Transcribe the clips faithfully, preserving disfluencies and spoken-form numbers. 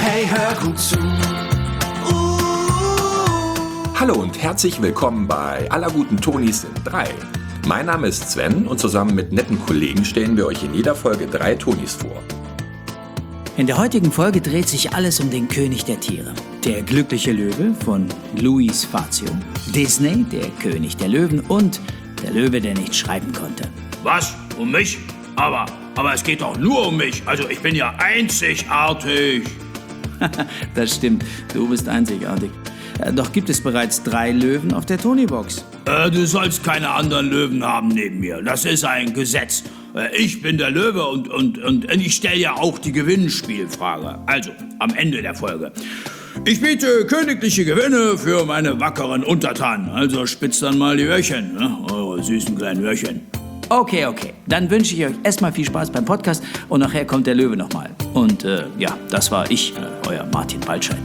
Hey, hör gut zu. Hallo und herzlich willkommen bei Aller guten Tonis sind drei. Mein Name ist Sven und zusammen mit netten Kollegen stellen wir euch in jeder Folge drei Tonis vor. In der heutigen Folge dreht sich alles um den König der Tiere. Der glückliche Löwe von Louis Fazio, Disney, der König der Löwen und der Löwe, der nicht schreiben konnte. Was? Um mich? Aber, aber es geht doch nur um mich. Also ich bin ja einzigartig. Das stimmt, du bist einzigartig. Doch gibt es bereits drei Löwen auf der Tony-Box. Äh, du sollst keine anderen Löwen haben neben mir. Das ist ein Gesetz. Äh, ich bin der Löwe und, und, und ich stelle ja auch die Gewinnspielfrage. Also, am Ende der Folge. Ich biete königliche Gewinne für meine wackeren Untertanen. Also spitzt dann mal die Öhrchen, ne? Eure süßen kleinen Öhrchen. Okay, okay. Dann wünsche ich euch erstmal viel Spaß beim Podcast und nachher kommt der Löwe nochmal. Und äh, ja, das war ich, äh, euer Martin Baltscheid.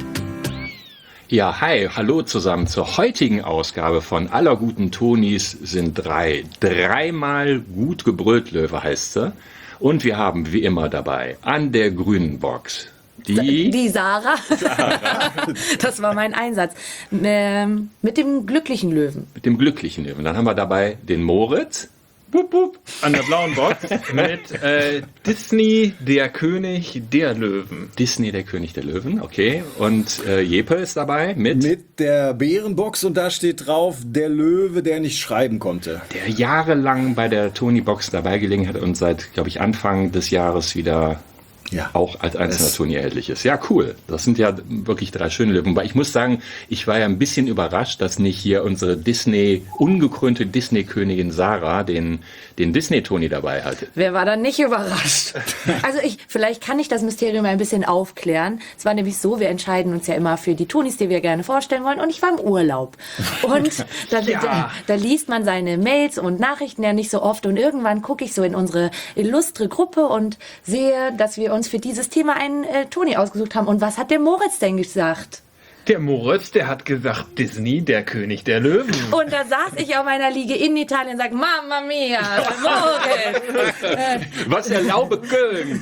Ja, hi, hallo zusammen zur heutigen Ausgabe von Aller guten Tonis sind drei. Dreimal gut gebrüllt, Löwe heißt sie. Und wir haben wie immer dabei an der grünen Box die... Die Sarah. Sarah. Das war mein Einsatz. Ähm, mit dem glücklichen Löwen. Mit dem glücklichen Löwen. Dann haben wir dabei den Moritz. Bup, bup, an der blauen Box mit äh, Disney, der König der Löwen. Disney, der König der Löwen, okay. Und äh, Jeppe ist dabei mit... Mit der Bärenbox und da steht drauf, der Löwe, der nicht schreiben konnte. Der jahrelang bei der Tony-Box dabei gelegen hat und seit, glaube ich, Anfang des Jahres wieder... Ja, auch als einzelner Toni erhältlich ist. Ja, cool. Das sind ja wirklich drei schöne Löwen. Weil ich muss sagen, ich war ja ein bisschen überrascht, dass nicht hier unsere Disney, ungekrönte Disney-Königin Sarah den, den Disney-Toni dabei hatte. Wer war dann nicht überrascht? Also ich, vielleicht kann ich das Mysterium ein bisschen aufklären. Es war nämlich so, wir entscheiden uns ja immer für die Tonis, die wir gerne vorstellen wollen. Und ich war im Urlaub. Und da, ja. da, da liest man seine Mails und Nachrichten ja nicht so oft. Und irgendwann gucke ich so in unsere illustre Gruppe und sehe, dass wir uns für dieses Thema einen äh, Toni ausgesucht haben. Und was hat der Moritz denn gesagt? Der Moritz, der hat gesagt, Disney, der König der Löwen. Und da saß ich auf meiner Liege in Italien und sagte, Mamma mia, Moritz. Was erlaube Köln?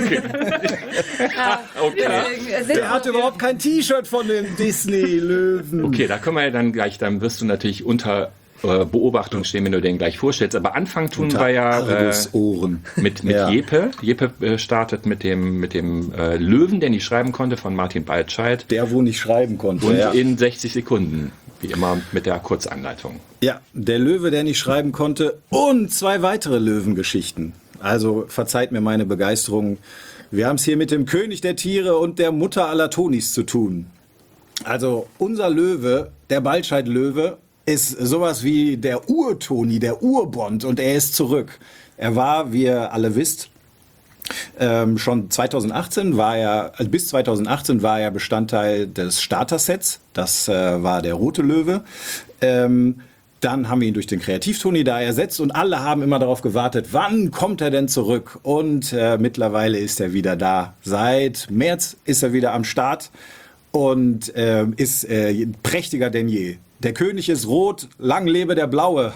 Ja, okay. Der hat überhaupt kein T-Shirt von den Disney-Löwen. Okay, da können wir ja dann gleich, dann wirst du natürlich unter Beobachtung stehen, wenn du den gleich vorstellst. Aber Anfang tun wir ja äh, mit, mit ja. Jeppe. Jeppe äh, startet mit dem, mit dem äh, Löwen, der nicht schreiben konnte, von Martin Baltscheid. Der, wo nicht schreiben konnte. Und ja. in sechzig Sekunden, wie immer mit der Kurzanleitung. Ja, der Löwe, der nicht schreiben konnte und zwei weitere Löwengeschichten. Also verzeiht mir meine Begeisterung. Wir haben es hier mit dem König der Tiere und der Mutter aller Tonis zu tun. Also unser Löwe, der Baltscheid-Löwe, ist sowas wie der Ur-Toni, der Ur-Bond und er ist zurück. Er war, wie ihr alle wisst, ähm, schon zweitausendachtzehn war er, also bis zweitausendachtzehn war er Bestandteil des Starter-Sets. Das äh, war der rote Löwe. Ähm, dann haben wir ihn durch den Kreativ-Toni da ersetzt und alle haben immer darauf gewartet, wann kommt er denn zurück? Und äh, mittlerweile ist er wieder da. Seit März ist er wieder am Start und äh, ist äh, prächtiger denn je. Der König ist rot, lang lebe der Blaue.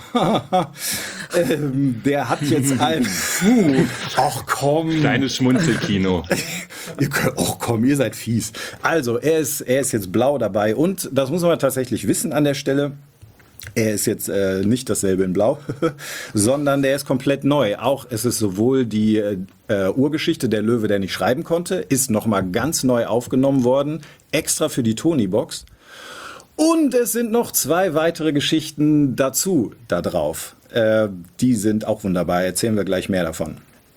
ähm, der hat jetzt ein... Ach komm. Kleines Schmunzelkino. ihr könnt, ach komm, ihr seid fies. Also, er ist, er ist jetzt blau dabei. Und das muss man tatsächlich wissen an der Stelle. Er ist jetzt äh, nicht dasselbe in Blau, sondern der ist komplett neu. Auch es ist sowohl die äh, Urgeschichte der Löwe, der nicht schreiben konnte, ist nochmal ganz neu aufgenommen worden. Extra für die Tony-Box. Und es sind noch zwei weitere Geschichten dazu, da drauf. Äh, die sind auch wunderbar, erzählen wir gleich mehr davon.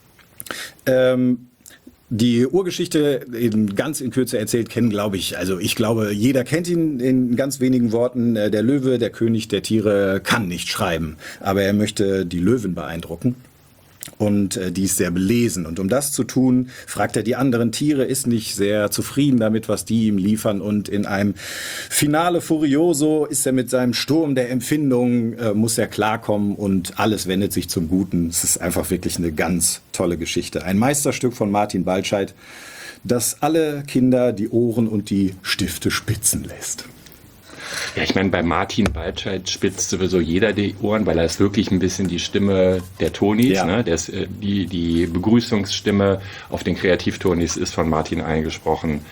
Ähm, die Urgeschichte in, ganz in Kürze erzählt, kennen glaube ich, also ich glaube, jeder kennt ihn in ganz wenigen Worten. Äh, der Löwe, der König der Tiere, kann nicht schreiben, aber er möchte die Löwen beeindrucken. Und äh, die ist sehr belesen. Und um das zu tun, fragt er die anderen Tiere, ist nicht sehr zufrieden damit, was die ihm liefern. Und in einem Finale Furioso ist er mit seinem Sturm der Empfindung, äh, muss er klarkommen und alles wendet sich zum Guten. Es ist einfach wirklich eine ganz tolle Geschichte. Ein Meisterstück von Martin Baltscheid, das alle Kinder die Ohren und die Stifte spitzen lässt. Ja, ich meine, bei Martin Baltscheid spitzt sowieso jeder die Ohren, weil er ist wirklich ein bisschen die Stimme der Tonis. Ja. Ne? Der ist, äh, die, die Begrüßungsstimme auf den Kreativ-Tonis ist von Martin eingesprochen.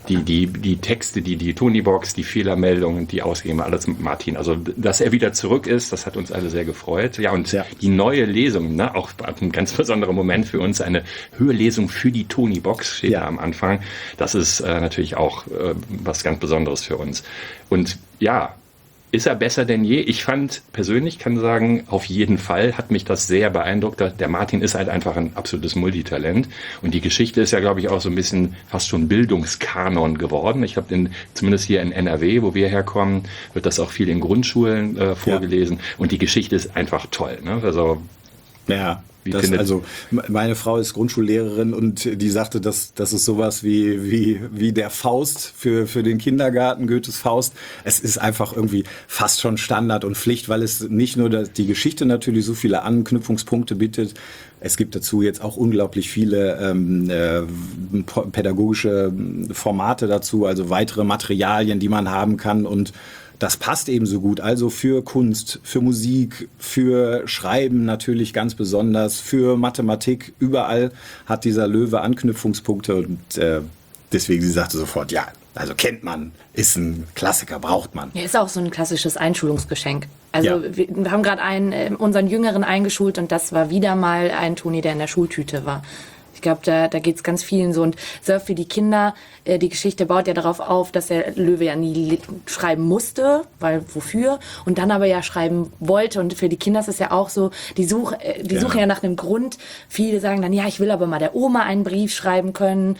die, die, die Texte, die, die Tonybox, die Fehlermeldungen, die Ausgaben, alles mit Martin. Also, dass er wieder zurück ist, das hat uns alle sehr gefreut. Ja, und ja. die neue Lesung, ne, auch ein ganz besonderer Moment für uns, eine Hörlesung für die Tonybox steht ja. da am Anfang. Das ist äh, natürlich auch äh, was ganz Besonderes für uns. Und ja, ist er besser denn je? Ich fand persönlich, kann sagen, auf jeden Fall hat mich das sehr beeindruckt. Der Martin ist halt einfach ein absolutes Multitalent. Und die Geschichte ist ja, glaube ich, auch so ein bisschen fast schon Bildungskanon geworden. Ich habe zumindest hier in N R W, wo wir herkommen, wird das auch viel in Grundschulen äh, vorgelesen. Ja. Und die Geschichte ist einfach toll. Ne? Also, ja. Das, also meine Frau ist Grundschullehrerin und die sagte, dass das ist sowas wie wie wie der Faust für für den Kindergarten, Goethes Faust. Es ist einfach irgendwie fast schon Standard und Pflicht, weil es nicht nur das, die Geschichte natürlich so viele Anknüpfungspunkte bietet. Es gibt dazu jetzt auch unglaublich viele ähm, äh, pädagogische Formate dazu, also weitere Materialien, die man haben kann und das passt eben so gut. Also für Kunst, für Musik, für Schreiben natürlich ganz besonders, für Mathematik. Überall hat dieser Löwe Anknüpfungspunkte und äh, deswegen, sie sagte sofort, ja, also kennt man, ist ein Klassiker, braucht man. Ja, ist auch so ein klassisches Einschulungsgeschenk. Also ja. wir, wir haben gerade einen, äh, unseren Jüngeren eingeschult und das war wieder mal ein Toni, der in der Schultüte war. Ich glaube, da, da geht es ganz vielen so. Und Surf für die Kinder, äh, die Geschichte baut ja darauf auf, dass der Löwe ja nie schreiben musste, weil wofür? Und dann aber ja schreiben wollte. Und für die Kinder ist es ja auch so, die, such, äh, die ja. suchen ja nach einem Grund. Viele sagen dann, ja, ich will aber mal der Oma einen Brief schreiben können.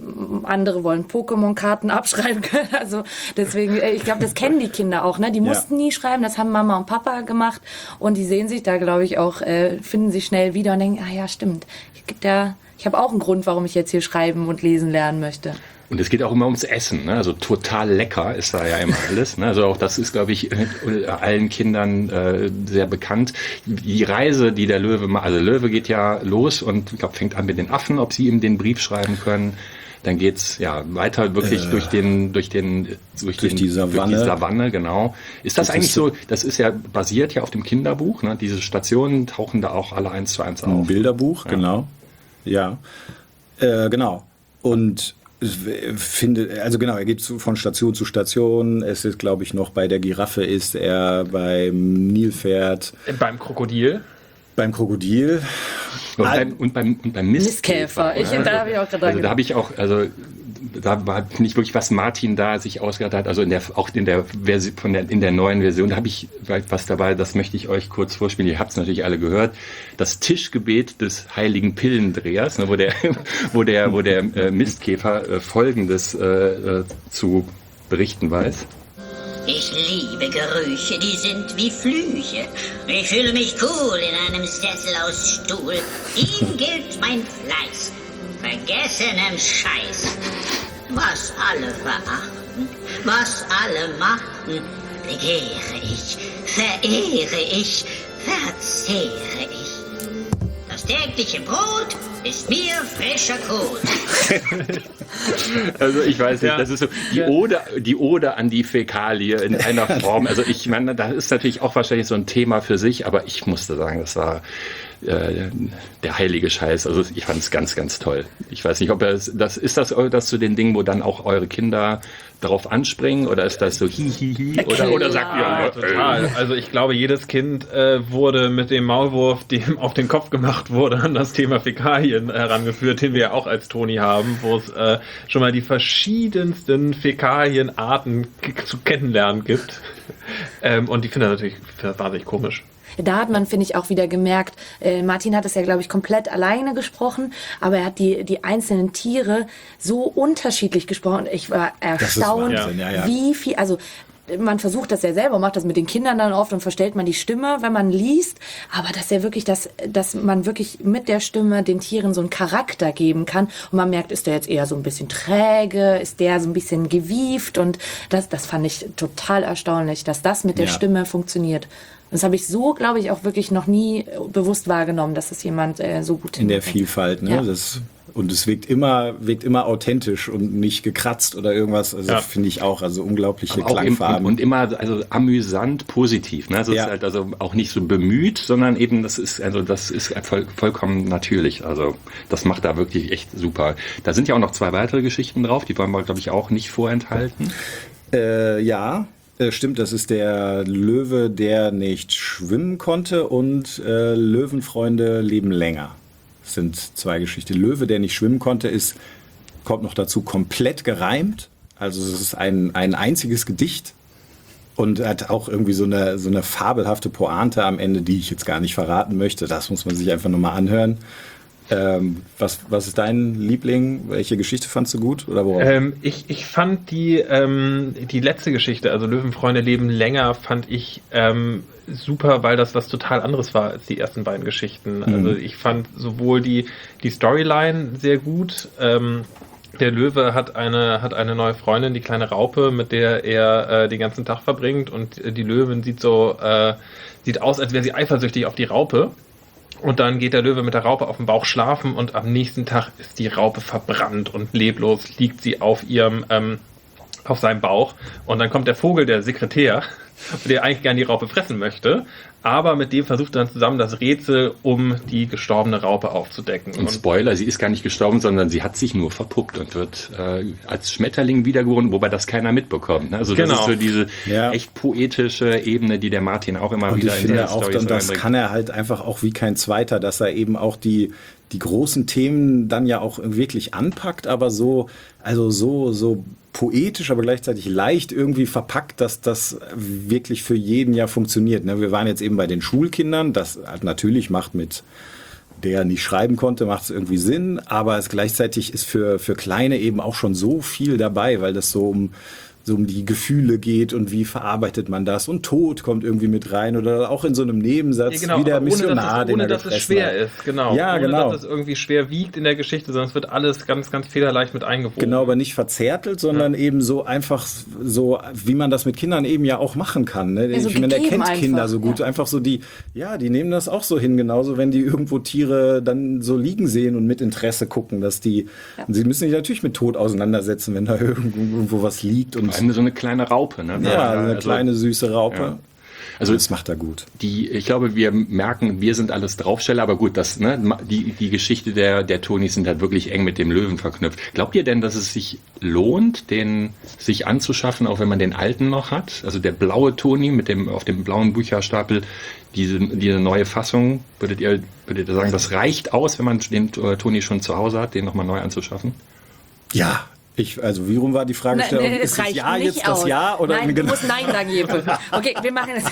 Andere wollen Pokémon-Karten abschreiben können. Also deswegen, ich glaube, das kennen die Kinder auch. Ne? Die mussten ja. nie schreiben, das haben Mama und Papa gemacht. Und die sehen sich da, glaube ich, auch, äh, finden sich schnell wieder und denken, ah ja, stimmt. Ich gibt ja Ich habe auch einen Grund, warum ich jetzt hier schreiben und lesen lernen möchte. Und es geht auch immer ums Essen, ne? Also total lecker ist da ja immer alles. Ne? Also auch das ist, glaube ich, allen Kindern äh, sehr bekannt. Die Reise, die der Löwe macht, also Löwe geht ja los und ich glaube, fängt an mit den Affen, ob sie ihm den Brief schreiben können. Dann geht's ja weiter wirklich äh, durch den durch den durch, durch, den, die Savanne. durch die Savanne, genau. Ist das, das eigentlich ist so? Das ist ja basiert ja auf dem Kinderbuch. Ne? Diese Stationen tauchen da auch alle eins zu eins auf. Ein Bilderbuch, ja. genau. Ja, äh, genau. Und finde, also genau, er geht zu, von Station zu Station. Es ist, glaube ich, noch bei der Giraffe ist er, beim Nilpferd. Beim Krokodil. Beim Krokodil. Und beim, und beim, und beim Mistkäfer. Mistkäfer. Ich, ja, da habe ich auch gerade also da habe ich auch, also da war nicht wirklich, was Martin da sich ausgedacht hat, also in der, auch in der Version, von der, in der neuen Version, da habe ich was dabei, das möchte ich euch kurz vorspielen. Ihr habt es natürlich alle gehört. Das Tischgebet des heiligen Pillendrehers, ne, wo der, wo der, wo der äh, Mistkäfer äh, Folgendes äh, äh, zu berichten weiß. Ich liebe Gerüche, die sind wie Flüche. Ich fühle mich cool in einem Sessel aus Stuhl. Ihm gilt mein Fleiß, vergessenem Scheiß. Was alle verachten, was alle machten, begehre ich, verehre ich, verzehre ich. Das tägliche Brot ist mir frischer Kot. Also ich weiß nicht, das ist so die Ode, die Ode an die Fäkalie in einer Form. Also ich meine, da ist natürlich auch wahrscheinlich so ein Thema für sich, aber ich musste sagen, das war äh, der heilige Scheiß. Also ich fand es ganz, ganz toll. Ich weiß nicht, ob das, das ist das, das zu den Dingen, wo dann auch eure Kinder darauf anspringen oder ist das so hi hi hi oder, oder sagt ihr ja, total. Also ich glaube, jedes Kind äh, wurde mit dem Maulwurf, dem auf den Kopf gemacht wurde, an das Thema Fäkalien herangeführt, den wir ja auch als Toni haben, wo es äh, schon mal die verschiedensten Fäkalienarten k- zu kennenlernen gibt. Ähm, und die finde ich natürlich wahnsinnig komisch. Da hat man, finde ich, auch wieder gemerkt, äh, Martin hat das ja, glaube ich, komplett alleine gesprochen, aber er hat die, die einzelnen Tiere so unterschiedlich gesprochen. Ich war erstaunt, Wahnsinn, ja, ja. wie viel, also man versucht das ja selber, macht das mit den Kindern dann oft und verstellt man die Stimme, wenn man liest, aber dass er wirklich, das, dass man wirklich mit der Stimme den Tieren so einen Charakter geben kann und man merkt, ist der jetzt eher so ein bisschen träge, ist der so ein bisschen gewieft und das, das fand ich total erstaunlich, dass das mit der ja. Stimme funktioniert. Das habe ich so, glaube ich, auch wirklich noch nie bewusst wahrgenommen, dass das jemand äh, so gut in der Vielfalt, ne? Ja. Das Und es wirkt immer, wirkt immer authentisch und nicht gekratzt oder irgendwas. Also Ja. finde ich auch, also unglaubliche auch im, Klangfarben. und immer also amüsant positiv. Ne? Also Ja. es ist halt also auch nicht so bemüht, sondern eben das ist also das ist voll, vollkommen natürlich. Also das macht da wirklich echt super. Da sind ja auch noch zwei weitere Geschichten drauf, die wollen wir glaube ich auch nicht vorenthalten. Äh, ja, äh, stimmt, das ist der Löwe, der nicht schwimmen konnte und äh, Löwenfreunde leben länger. Das sind zwei Geschichten. Löwe, der nicht schwimmen konnte, ist, kommt noch dazu, komplett gereimt. Also es ist ein, ein einziges Gedicht und hat auch irgendwie so eine, so eine fabelhafte Pointe am Ende, die ich jetzt gar nicht verraten möchte. Das muss man sich einfach nochmal anhören. Ähm, was, was ist dein Liebling? Welche Geschichte fandst du gut? Oder worauf? Ähm, ich, ich fand die, ähm, die letzte Geschichte, also Löwenfreunde leben länger, fand ich ähm, super, weil das was total anderes war als die ersten beiden Geschichten. Mhm. Also ich fand sowohl die, die Storyline sehr gut. Ähm, der Löwe hat eine, hat eine neue Freundin, die kleine Raupe, mit der er äh, den ganzen Tag verbringt. Und die Löwin sieht so, äh, sieht aus, als wäre sie eifersüchtig auf die Raupe. Und dann geht der Löwe mit der Raupe auf dem Bauch schlafen und am nächsten Tag ist die Raupe verbrannt und leblos liegt sie auf ihrem, ähm, auf seinem Bauch. Und dann kommt der Vogel, der Sekretär, der eigentlich gerne die Raupe fressen möchte, aber mit dem versucht er dann zusammen das Rätsel, um die gestorbene Raupe aufzudecken. Und Spoiler, sie ist gar nicht gestorben, sondern sie hat sich nur verpuppt und wird äh, als Schmetterling wiedergeboren, wobei das keiner mitbekommt. Ne? Also das Genau. ist so diese Ja. echt poetische Ebene, die der Martin auch immer Und wieder ich in der finde auch, Story dann, so das einbringt. kann er halt einfach auch wie kein Zweiter, dass er eben auch die, die großen Themen dann ja auch wirklich anpackt, aber so, also so, so poetisch, aber gleichzeitig leicht irgendwie verpackt, dass das wirklich für jeden ja funktioniert. Ne? Wir waren jetzt eben bei den Schulkindern, das halt natürlich macht mit der nicht schreiben konnte, macht es irgendwie Sinn, aber es gleichzeitig ist für, für Kleine eben auch schon so viel dabei, weil das so um so um die Gefühle geht und wie verarbeitet man das und Tod kommt irgendwie mit rein oder auch in so einem Nebensatz Ja, genau, wie der aber ohne, Missionar, dass es, ohne den er dass es gefressen schwer hat. ist, genau. Ja, ohne genau. dass es irgendwie schwer wiegt in der Geschichte, sondern es wird alles ganz, ganz federleicht mit eingewoben. Genau, aber nicht verzärtelt, sondern ja. eben so einfach so, wie man das mit Kindern eben ja auch machen kann. Ne? Ja, so ich meine, der kennt einfach. Kinder so gut. Ja. Einfach so die, ja, die nehmen das auch so hin, genauso wenn die irgendwo Tiere dann so liegen sehen und mit Interesse gucken, dass die, Ja. sie müssen sich natürlich mit Tod auseinandersetzen, wenn da irgendwo, irgendwo was liegt. Und Vor allem so eine kleine Raupe. Ne? ja, eine Also- kleine süße Raupe. Ja. Also das macht er gut. Die, ich glaube, wir merken, wir sind alles Draufsteller, aber gut, das, ne, die, die Geschichte der, der Tonis sind halt wirklich eng mit dem Löwen verknüpft. Glaubt ihr denn, dass es sich lohnt, den sich anzuschaffen, auch wenn man den alten noch hat? Also der blaue Toni mit dem, auf dem blauen Bücherstapel, diese, diese neue Fassung, würdet ihr, würdet ihr sagen, das reicht aus, wenn man den äh, Toni schon zu Hause hat, den nochmal neu anzuschaffen? Ja. Ich, also wie rum war die Fragestellung? Nein, nein, es ist das reicht Ja nicht jetzt das aus. Ja? Oder Nein, du genau? musst Nein sagen, Jeppe. Okay, wir machen es.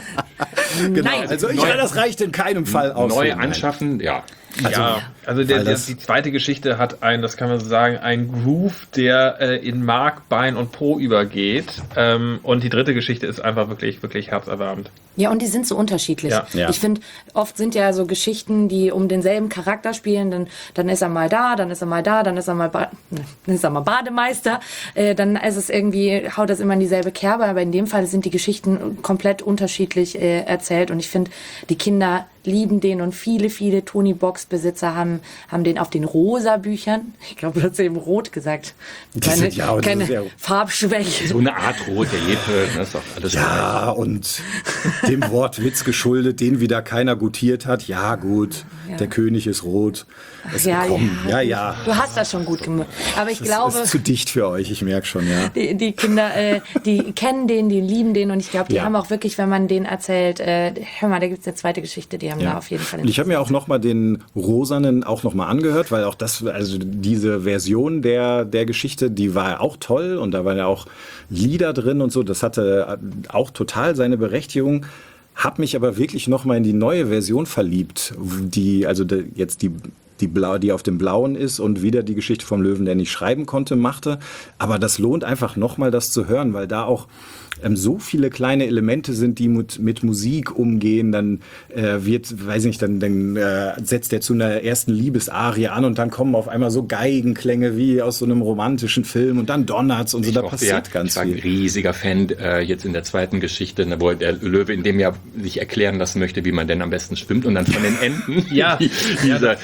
Genau. Nein. Also ich, Neu- das reicht in keinem Fall aus. Neu Nein. anschaffen, ja. Also, ja, also der, weil der, das- die zweite Geschichte hat ein, das kann man so sagen, ein Groove, der äh, in Mark, Bein und Po übergeht. Ähm, und die dritte Geschichte ist einfach wirklich, wirklich herzerwärmend. Ja, und die sind so unterschiedlich. Ja. Ja. Ich finde, oft sind ja so Geschichten, die um denselben Charakter spielen. Dann, dann ist er mal da, dann ist er mal da, dann ist er mal, ba ne, dann ist er mal Bademeister. Äh, dann ist es irgendwie, haut das immer in dieselbe Kerbe. Aber in dem Fall sind die Geschichten komplett unterschiedlich äh, erzählt. Und ich finde, die Kinder lieben den und viele, viele Tony-Box-Besitzer haben, haben den auf den rosa Büchern. Ich glaube, du hast eben rot gesagt. Die Keine, sind- ja, aber das keine ist ja- Farbschwäche. So eine Art Rot, der Jeppe, das ist doch alles Ja, und dem Wortwitz geschuldet, den wieder keiner gutiert hat. Ja, gut, Ja. der König ist rot. Es, Ja, komm, ja, ja, ja. Du hast das schon gut gemacht. Aber ich Das glaube, ist zu dicht für euch, ich merke schon, ja. die, die Kinder, äh, die kennen den, die lieben den und ich glaube, die Ja. haben auch wirklich, wenn man den erzählt, äh, hör mal, da gibt's eine zweite Geschichte, die haben da auf jeden Fall. Und ich habe mir auch noch mal den Rosanen auch noch mal angehört, weil auch das, also diese Version der, der Geschichte, die war auch toll und da waren ja auch Lieder drin und so, das hatte auch total seine Berechtigung. Hab mich aber wirklich noch mal in die neue Version verliebt, die, also de, jetzt die die, Blau, die auf dem Blauen ist und wieder die Geschichte vom Löwen, der nicht schreiben konnte, machte. Aber das lohnt einfach nochmal, das zu hören, weil da auch ähm, so viele kleine Elemente sind, die mit, mit Musik umgehen. Dann äh, wird, weiß nicht, dann, dann äh, setzt er zu einer ersten Liebesarie an und dann kommen auf einmal so Geigenklänge wie aus so einem romantischen Film und dann donnert's und so, Ich da mochte passiert ja, ganz ich war ein viel. riesiger Fan äh, jetzt in der zweiten Geschichte, ne, wo der Löwe in dem Jahr sich erklären lassen möchte, wie man denn am besten schwimmt und dann von den Enten. Ja. die, dieser, das ist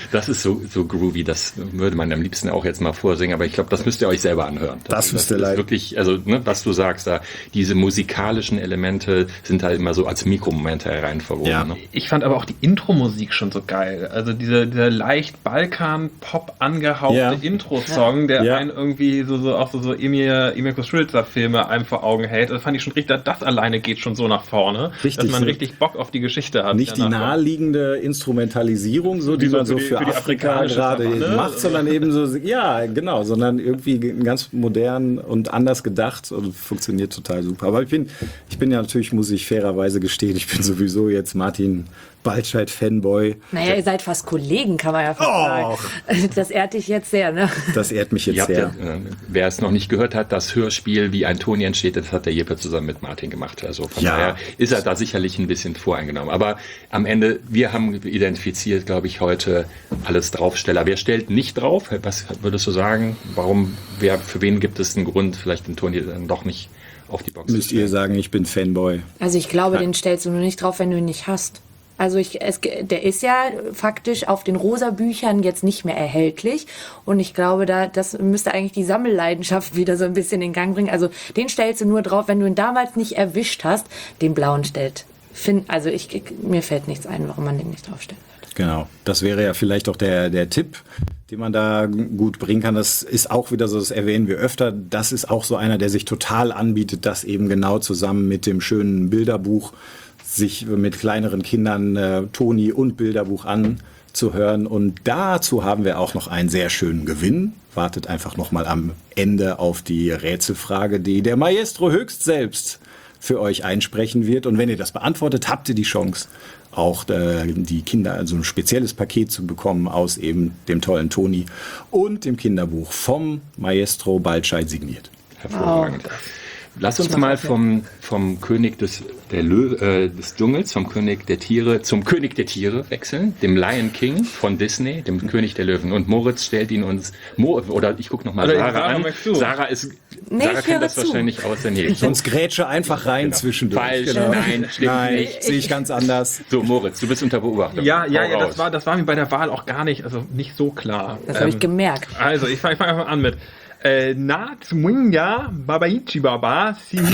so, so groovy, das würde man am liebsten auch jetzt mal vorsingen, aber ich glaube, das müsst ihr euch selber anhören. Das, das müsst ihr ist leid. wirklich, also ne, was du sagst, da diese musikalischen Elemente sind halt immer so als Mikromomente hereinverwoben. Ja. Ne? Ich fand aber auch die Intro-Musik schon so geil. Also dieser, dieser leicht Balkan-Pop angehauchte Ja. Intro-Song, der Ja. einen irgendwie so, so auch so, so Emir, Emir Kusturica-Filme einem vor Augen hält. Das fand ich schon richtig, das alleine geht schon so nach vorne, Richtig, dass man so. richtig Bock auf die Geschichte hat. Nicht die danach. naheliegende Instrumentalisierung, so, die so man so für die- für, für die Afrika afrikanische gerade Savanne, macht, also. sondern eben so, ja, genau, sondern irgendwie ganz modern und anders gedacht und funktioniert total super. Aber ich bin, ich bin ja natürlich, muss ich fairerweise gestehen, ich bin sowieso jetzt Martin Baltscheid-Fanboy. Naja, ihr seid fast Kollegen, kann man ja fast Och. sagen. Das ehrt dich jetzt sehr, ne? Das ehrt mich jetzt Ihr habt sehr. ja, äh, wer es noch nicht gehört hat, das Hörspiel, wie ein Toni entsteht, das hat der Jeppe zusammen mit Martin gemacht. Also von Ja. daher ist er da sicherlich ein bisschen voreingenommen. Aber am Ende, wir haben identifiziert, glaube ich, heute alles Draufsteller. Wer stellt nicht drauf? Was würdest du sagen? Warum, wer, für wen gibt es einen Grund, vielleicht den Toni dann doch nicht auf die Box Müsst zu ihr stellen? sagen, ich bin Fanboy. Also ich glaube, den stellst du nur nicht drauf, wenn du ihn nicht hast. Also ich, es, der ist ja faktisch auf den rosa Büchern jetzt nicht mehr erhältlich und ich glaube, da das müsste eigentlich die Sammelleidenschaft wieder so ein bisschen in Gang bringen. Also den stellst du nur drauf, wenn du ihn damals nicht erwischt hast, den blauen stellt. Find, also ich, mir fällt nichts ein, warum man den nicht draufstellen würde. Genau, das wäre ja vielleicht auch der, der Tipp, den man da gut bringen kann. Das ist auch wieder so, das erwähnen wir öfter, das ist auch so einer, der sich total anbietet, das eben genau zusammen mit dem schönen Bilderbuch sich mit kleineren Kindern äh, Toni und Bilderbuch anzuhören. Und dazu haben wir auch noch einen sehr schönen Gewinn. Wartet einfach noch mal am Ende auf die Rätselfrage, die der Maestro höchst selbst für euch einsprechen wird. Und wenn ihr das beantwortet, habt ihr die Chance, auch äh, die Kinder, also ein spezielles Paket zu bekommen aus eben dem tollen Toni und dem Kinderbuch vom Maestro Baltscheid signiert. Hervorragend. Lass uns mal vom, vom König des, der Lö, äh, des Dschungels, vom König der Tiere zum König der Tiere wechseln, dem Lion King von Disney, dem König der Löwen. Und Moritz stellt ihn uns, Mo, oder ich gucke nochmal Oder Sarah, Sarah, an. möchtest du? Sarah ist, Nee, Sarah ich kennt höre das zu. wahrscheinlich aus der Nähe. Sonst grätsche einfach rein zwischendurch. Falsch, Genau. nein, stimmt Nein, nicht. sehe ich ganz anders. So, Moritz, du bist unter Beobachtung. Ja, ja, Hau ja, raus. das war, das war mir bei der Wahl auch gar nicht, also nicht so klar. Das habe ich Ähm, gemerkt. Also, ich fange ich fang einfach an mit äh, Natswinga Babaichi Baba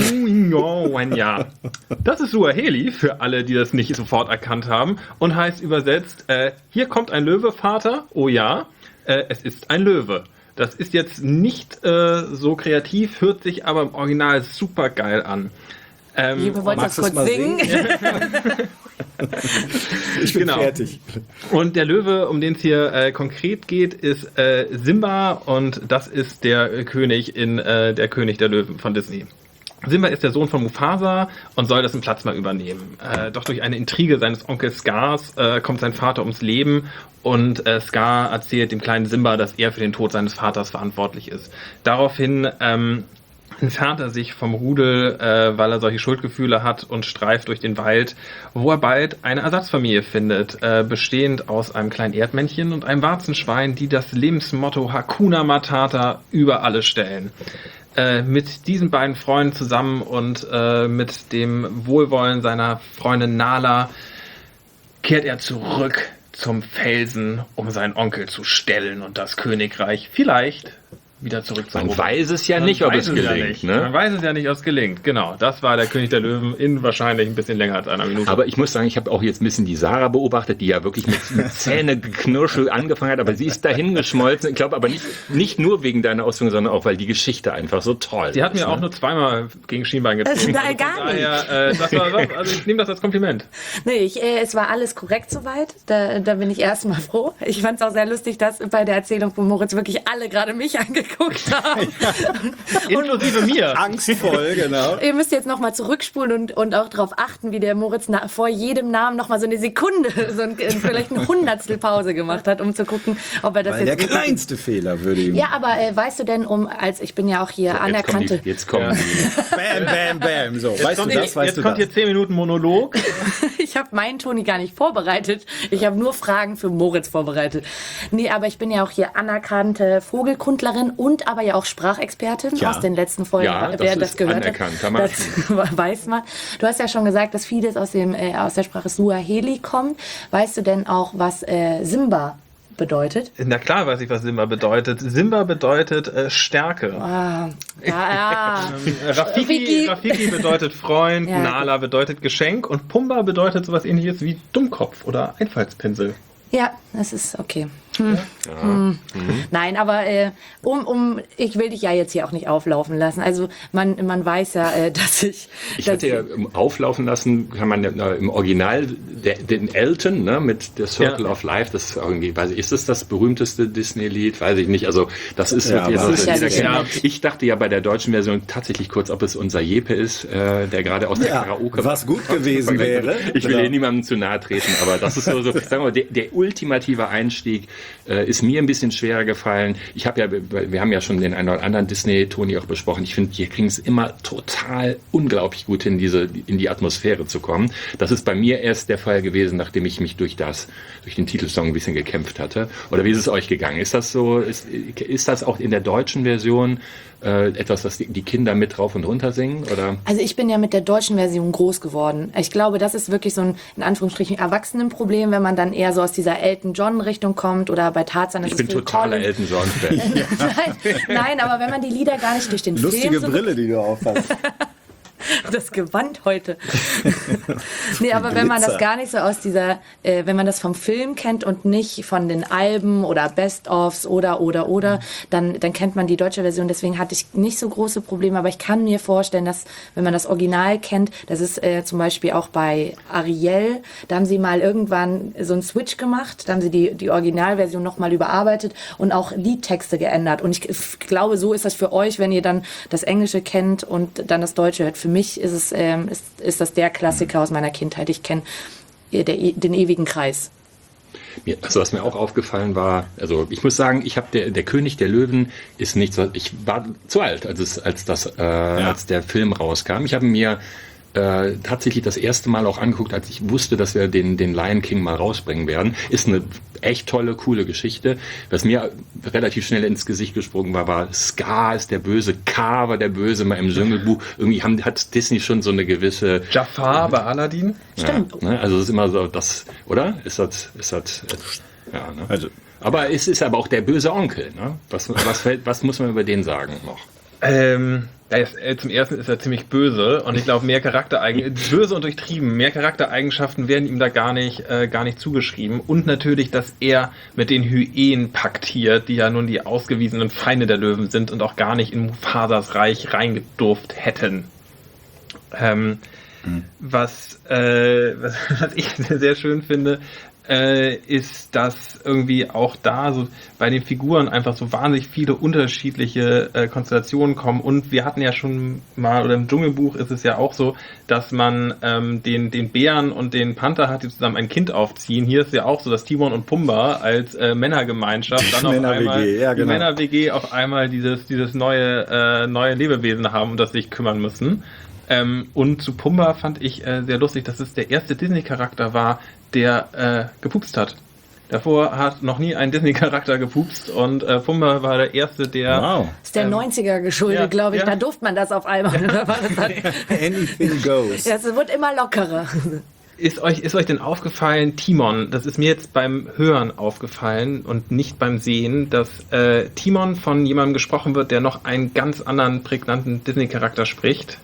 Simuinyoanya. Das ist Suaheli für alle, die das nicht sofort erkannt haben und heißt übersetzt, äh, hier kommt ein Löwe, Vater. Oh ja, äh, es ist ein Löwe. Das ist jetzt nicht äh, so kreativ, hört sich aber im Original super geil an. Ähm, Wir wollten das magst du es kurz mal singen. Ich bin Genau. fertig. Und der Löwe, um den es hier äh, konkret geht, ist äh, Simba und das ist der äh, König in äh, der König der Löwen von Disney. Simba ist der Sohn von Mufasa und soll dessen Platz mal übernehmen. Äh, doch durch eine Intrige seines Onkels Skars äh, kommt sein Vater ums Leben und äh, Scar erzählt dem kleinen Simba, dass er für den Tod seines Vaters verantwortlich ist. Daraufhin ähm, entfernt er sich vom Rudel, äh, weil er solche Schuldgefühle hat und streift durch den Wald, wo er bald eine Ersatzfamilie findet, äh, bestehend aus einem kleinen Erdmännchen und einem Warzenschwein, die das Lebensmotto Hakuna Matata über alles stellen. Äh, mit diesen beiden Freunden zusammen und äh, mit dem Wohlwollen seiner Freundin Nala kehrt er zurück zum Felsen, um seinen Onkel zu stellen und das Königreich vielleicht wieder zurück zu Man weiß es ja Man nicht, ob weiß es ja gelingt. nicht. Ne? Man weiß es ja nicht, ob es gelingt. Genau, das war der König der Löwen in wahrscheinlich ein bisschen länger als einer Minute. Aber ich muss sagen, ich habe auch jetzt ein bisschen die Sarah beobachtet, die ja wirklich mit Zähneknirschel angefangen hat, aber sie ist dahin geschmolzen. Ich glaube aber nicht, nicht nur wegen deiner Ausführung, sondern auch, weil die Geschichte einfach so toll Sie hat ist. mir auch nur zweimal gegen Schienbein gezogen. Nein, Also von gar nicht. daher, äh, das war, das- also ich nehme das als Kompliment. Nee, ich, äh, es war alles korrekt soweit. Da, da bin ich erstmal froh. Ich fand es auch sehr lustig, dass bei der Erzählung von Moritz wirklich alle gerade mich angeguckt haben. Inklusive mir. Angstvoll, genau. Ihr müsst jetzt nochmal zurückspulen und, und auch darauf achten, wie der Moritz na, vor jedem Namen nochmal so eine Sekunde, so ein, vielleicht ein Hundertstel Pause gemacht hat, um zu gucken, ob er das Weil der jetzt... kleinste Fehler würde ihm. Ja, aber äh, weißt du denn, um als ich bin ja auch hier Jetzt kommen anerkannte... die, jetzt kommen die. Bam, bam, bam. So, weißt du Kommt das, jetzt weißt du kommt das. hier zehn Minuten Monolog. Ich habe meinen Toni gar nicht vorbereitet. Ich habe nur Fragen für Moritz vorbereitet. Nee, aber ich bin ja auch hier anerkannte Vogelkundlerin und aber ja auch Sprachexpertin Ja. aus den letzten Folgen. Ja, das Wer das ist gehört anerkannt, hat, haben wir das weiß man. Du hast ja schon gesagt, dass vieles aus, dem, äh, aus der Sprache Suaheli kommt. Weißt du denn auch, was äh, Simba bedeutet? Na klar weiß ich, was Simba bedeutet. Simba bedeutet äh, Stärke. Ah, ja, ja. Ähm, Rafiki, Rafiki bedeutet Freund, ja. Nala bedeutet Geschenk und Pumba bedeutet sowas ähnliches wie Dummkopf oder Einfallspinsel. Ja, das ist okay. Hm. Ja. Hm. Mhm. Nein, aber äh, um, um, ich will dich ja jetzt hier auch nicht auflaufen lassen. Also man, man weiß ja, äh, dass ich... Ich dass hatte ja auflaufen lassen, kann man ja, im Original der, den Elton, ne, mit der Circle ja. of Life, das ist irgendwie, weiß ich, ist das das berühmteste Disney-Lied? Weiß ich nicht. Also das ist ja, wirklich das so, ist dieser ja Ich dachte ja bei der deutschen Version tatsächlich kurz, ob es unser Jeppe ist, äh, der gerade aus der ja, Karaoke... Was gut gewesen wäre. Ich will ja. hier niemandem zu nahe treten, aber das ist so, so sagen wir mal, der, der ultimative Einstieg äh, ist mir ein bisschen schwerer gefallen. Ich habe ja, wir haben ja schon den einen oder anderen Disney-Toni auch besprochen. Ich finde, hier kriegen es immer total unglaublich gut hin, diese, in die Atmosphäre zu kommen. Das ist bei mir erst der Fall gewesen, nachdem ich mich durch das, durch den Titelsong ein bisschen gekämpft hatte. Oder wie ist es euch gegangen? Ist das so, ist, ist das auch in der deutschen Version äh, etwas, was die, die Kinder mit rauf und runter singen? Oder? Also ich bin ja mit der deutschen Version groß geworden. Ich glaube, das ist wirklich so ein, in Anführungsstrichen, Erwachsenenproblem, wenn man dann eher so aus dieser Elton John Richtung kommt oder bei Tarzan. Ich bin totaler Elton John-Fan. nein, nein, aber wenn man die Lieder gar nicht durch den Lustige Film... Lustige Brille, die du aufhast. Das Gewand heute. Nee, aber wenn man das gar nicht so aus dieser, äh, wenn man das vom Film kennt und nicht von den Alben oder Best-ofs oder, oder, oder, dann, dann kennt man die deutsche Version. Deswegen hatte ich nicht so große Probleme. Aber ich kann mir vorstellen, dass, wenn man das Original kennt, das ist äh, zum Beispiel auch bei Ariel, da haben sie mal irgendwann so einen Switch gemacht, da haben sie die, die Originalversion nochmal überarbeitet und auch Liedtexte geändert. Und ich f- glaube, so ist das für euch, wenn ihr dann das Englische kennt und dann das Deutsche hört. Für mich ist es ähm, ist, ist das der Klassiker aus meiner Kindheit. Ich kenne den ewigen Kreis. Mir, also was mir auch aufgefallen war, also ich muss sagen, ich habe der, der König der Löwen ist nicht so, ich war zu alt, als es, als das, äh, ja. als der Film rauskam. Ich habe mir äh, tatsächlich das erste Mal auch angeguckt, als ich wusste, dass wir den, den Lion King mal rausbringen werden. Ist eine echt tolle, coole Geschichte. Was mir relativ schnell ins Gesicht gesprungen war, war Scar ist der Böse, K war der Böse, mal im Dschungelbuch. Irgendwie haben, hat Disney schon so eine gewisse... Jafar bei Aladdin? Stimmt. Ja, ne? Also es ist immer so, das, oder? Ist das... Ist das ja, ne? Also, aber es ist aber auch der böse Onkel. Ne? Was, was, fällt, was muss man über den sagen noch? Ähm... Ja, ist, äh, zum ersten ist er ziemlich böse und ich glaube, mehr Charaktereigenschaften, böse und durchtrieben, mehr Charaktereigenschaften werden ihm da gar nicht, äh, gar nicht zugeschrieben. Und natürlich, dass er mit den Hyänen paktiert, die ja nun die ausgewiesenen Feinde der Löwen sind und auch gar nicht in Mufasas Reich reingedurft hätten. Ähm, mhm. was, äh, was, was ich sehr schön finde, äh, ist, dass irgendwie auch da so bei den Figuren einfach so wahnsinnig viele unterschiedliche äh, Konstellationen kommen und wir hatten ja schon mal, oder im Dschungelbuch ist es ja auch so, dass man ähm, den, den Bären und den Panther hat, die zusammen ein Kind aufziehen. Hier ist ja auch so, dass Timon und Pumba als äh, Männergemeinschaft dann auf einmal, ja, genau. die Männer-W G auf einmal dieses, dieses neue, äh, neue Lebewesen haben, um das sich kümmern müssen. Ähm, und zu Pumba fand ich äh, sehr lustig, dass es der erste Disney-Charakter war, der äh, gepupst hat. Davor hat noch nie ein Disney-Charakter gepupst und äh, Pumba war der erste, der... Wow. Ist der ähm, neunziger geschuldet, ja, glaube ich. Ja. Da durfte man das auf einmal. Ja. Anything goes. Ja, es wird immer lockerer. Ist euch, ist euch denn aufgefallen, Timon, das ist mir jetzt beim Hören aufgefallen und nicht beim Sehen, dass äh, Timon von jemandem gesprochen wird, der noch einen ganz anderen prägnanten Disney-Charakter spricht?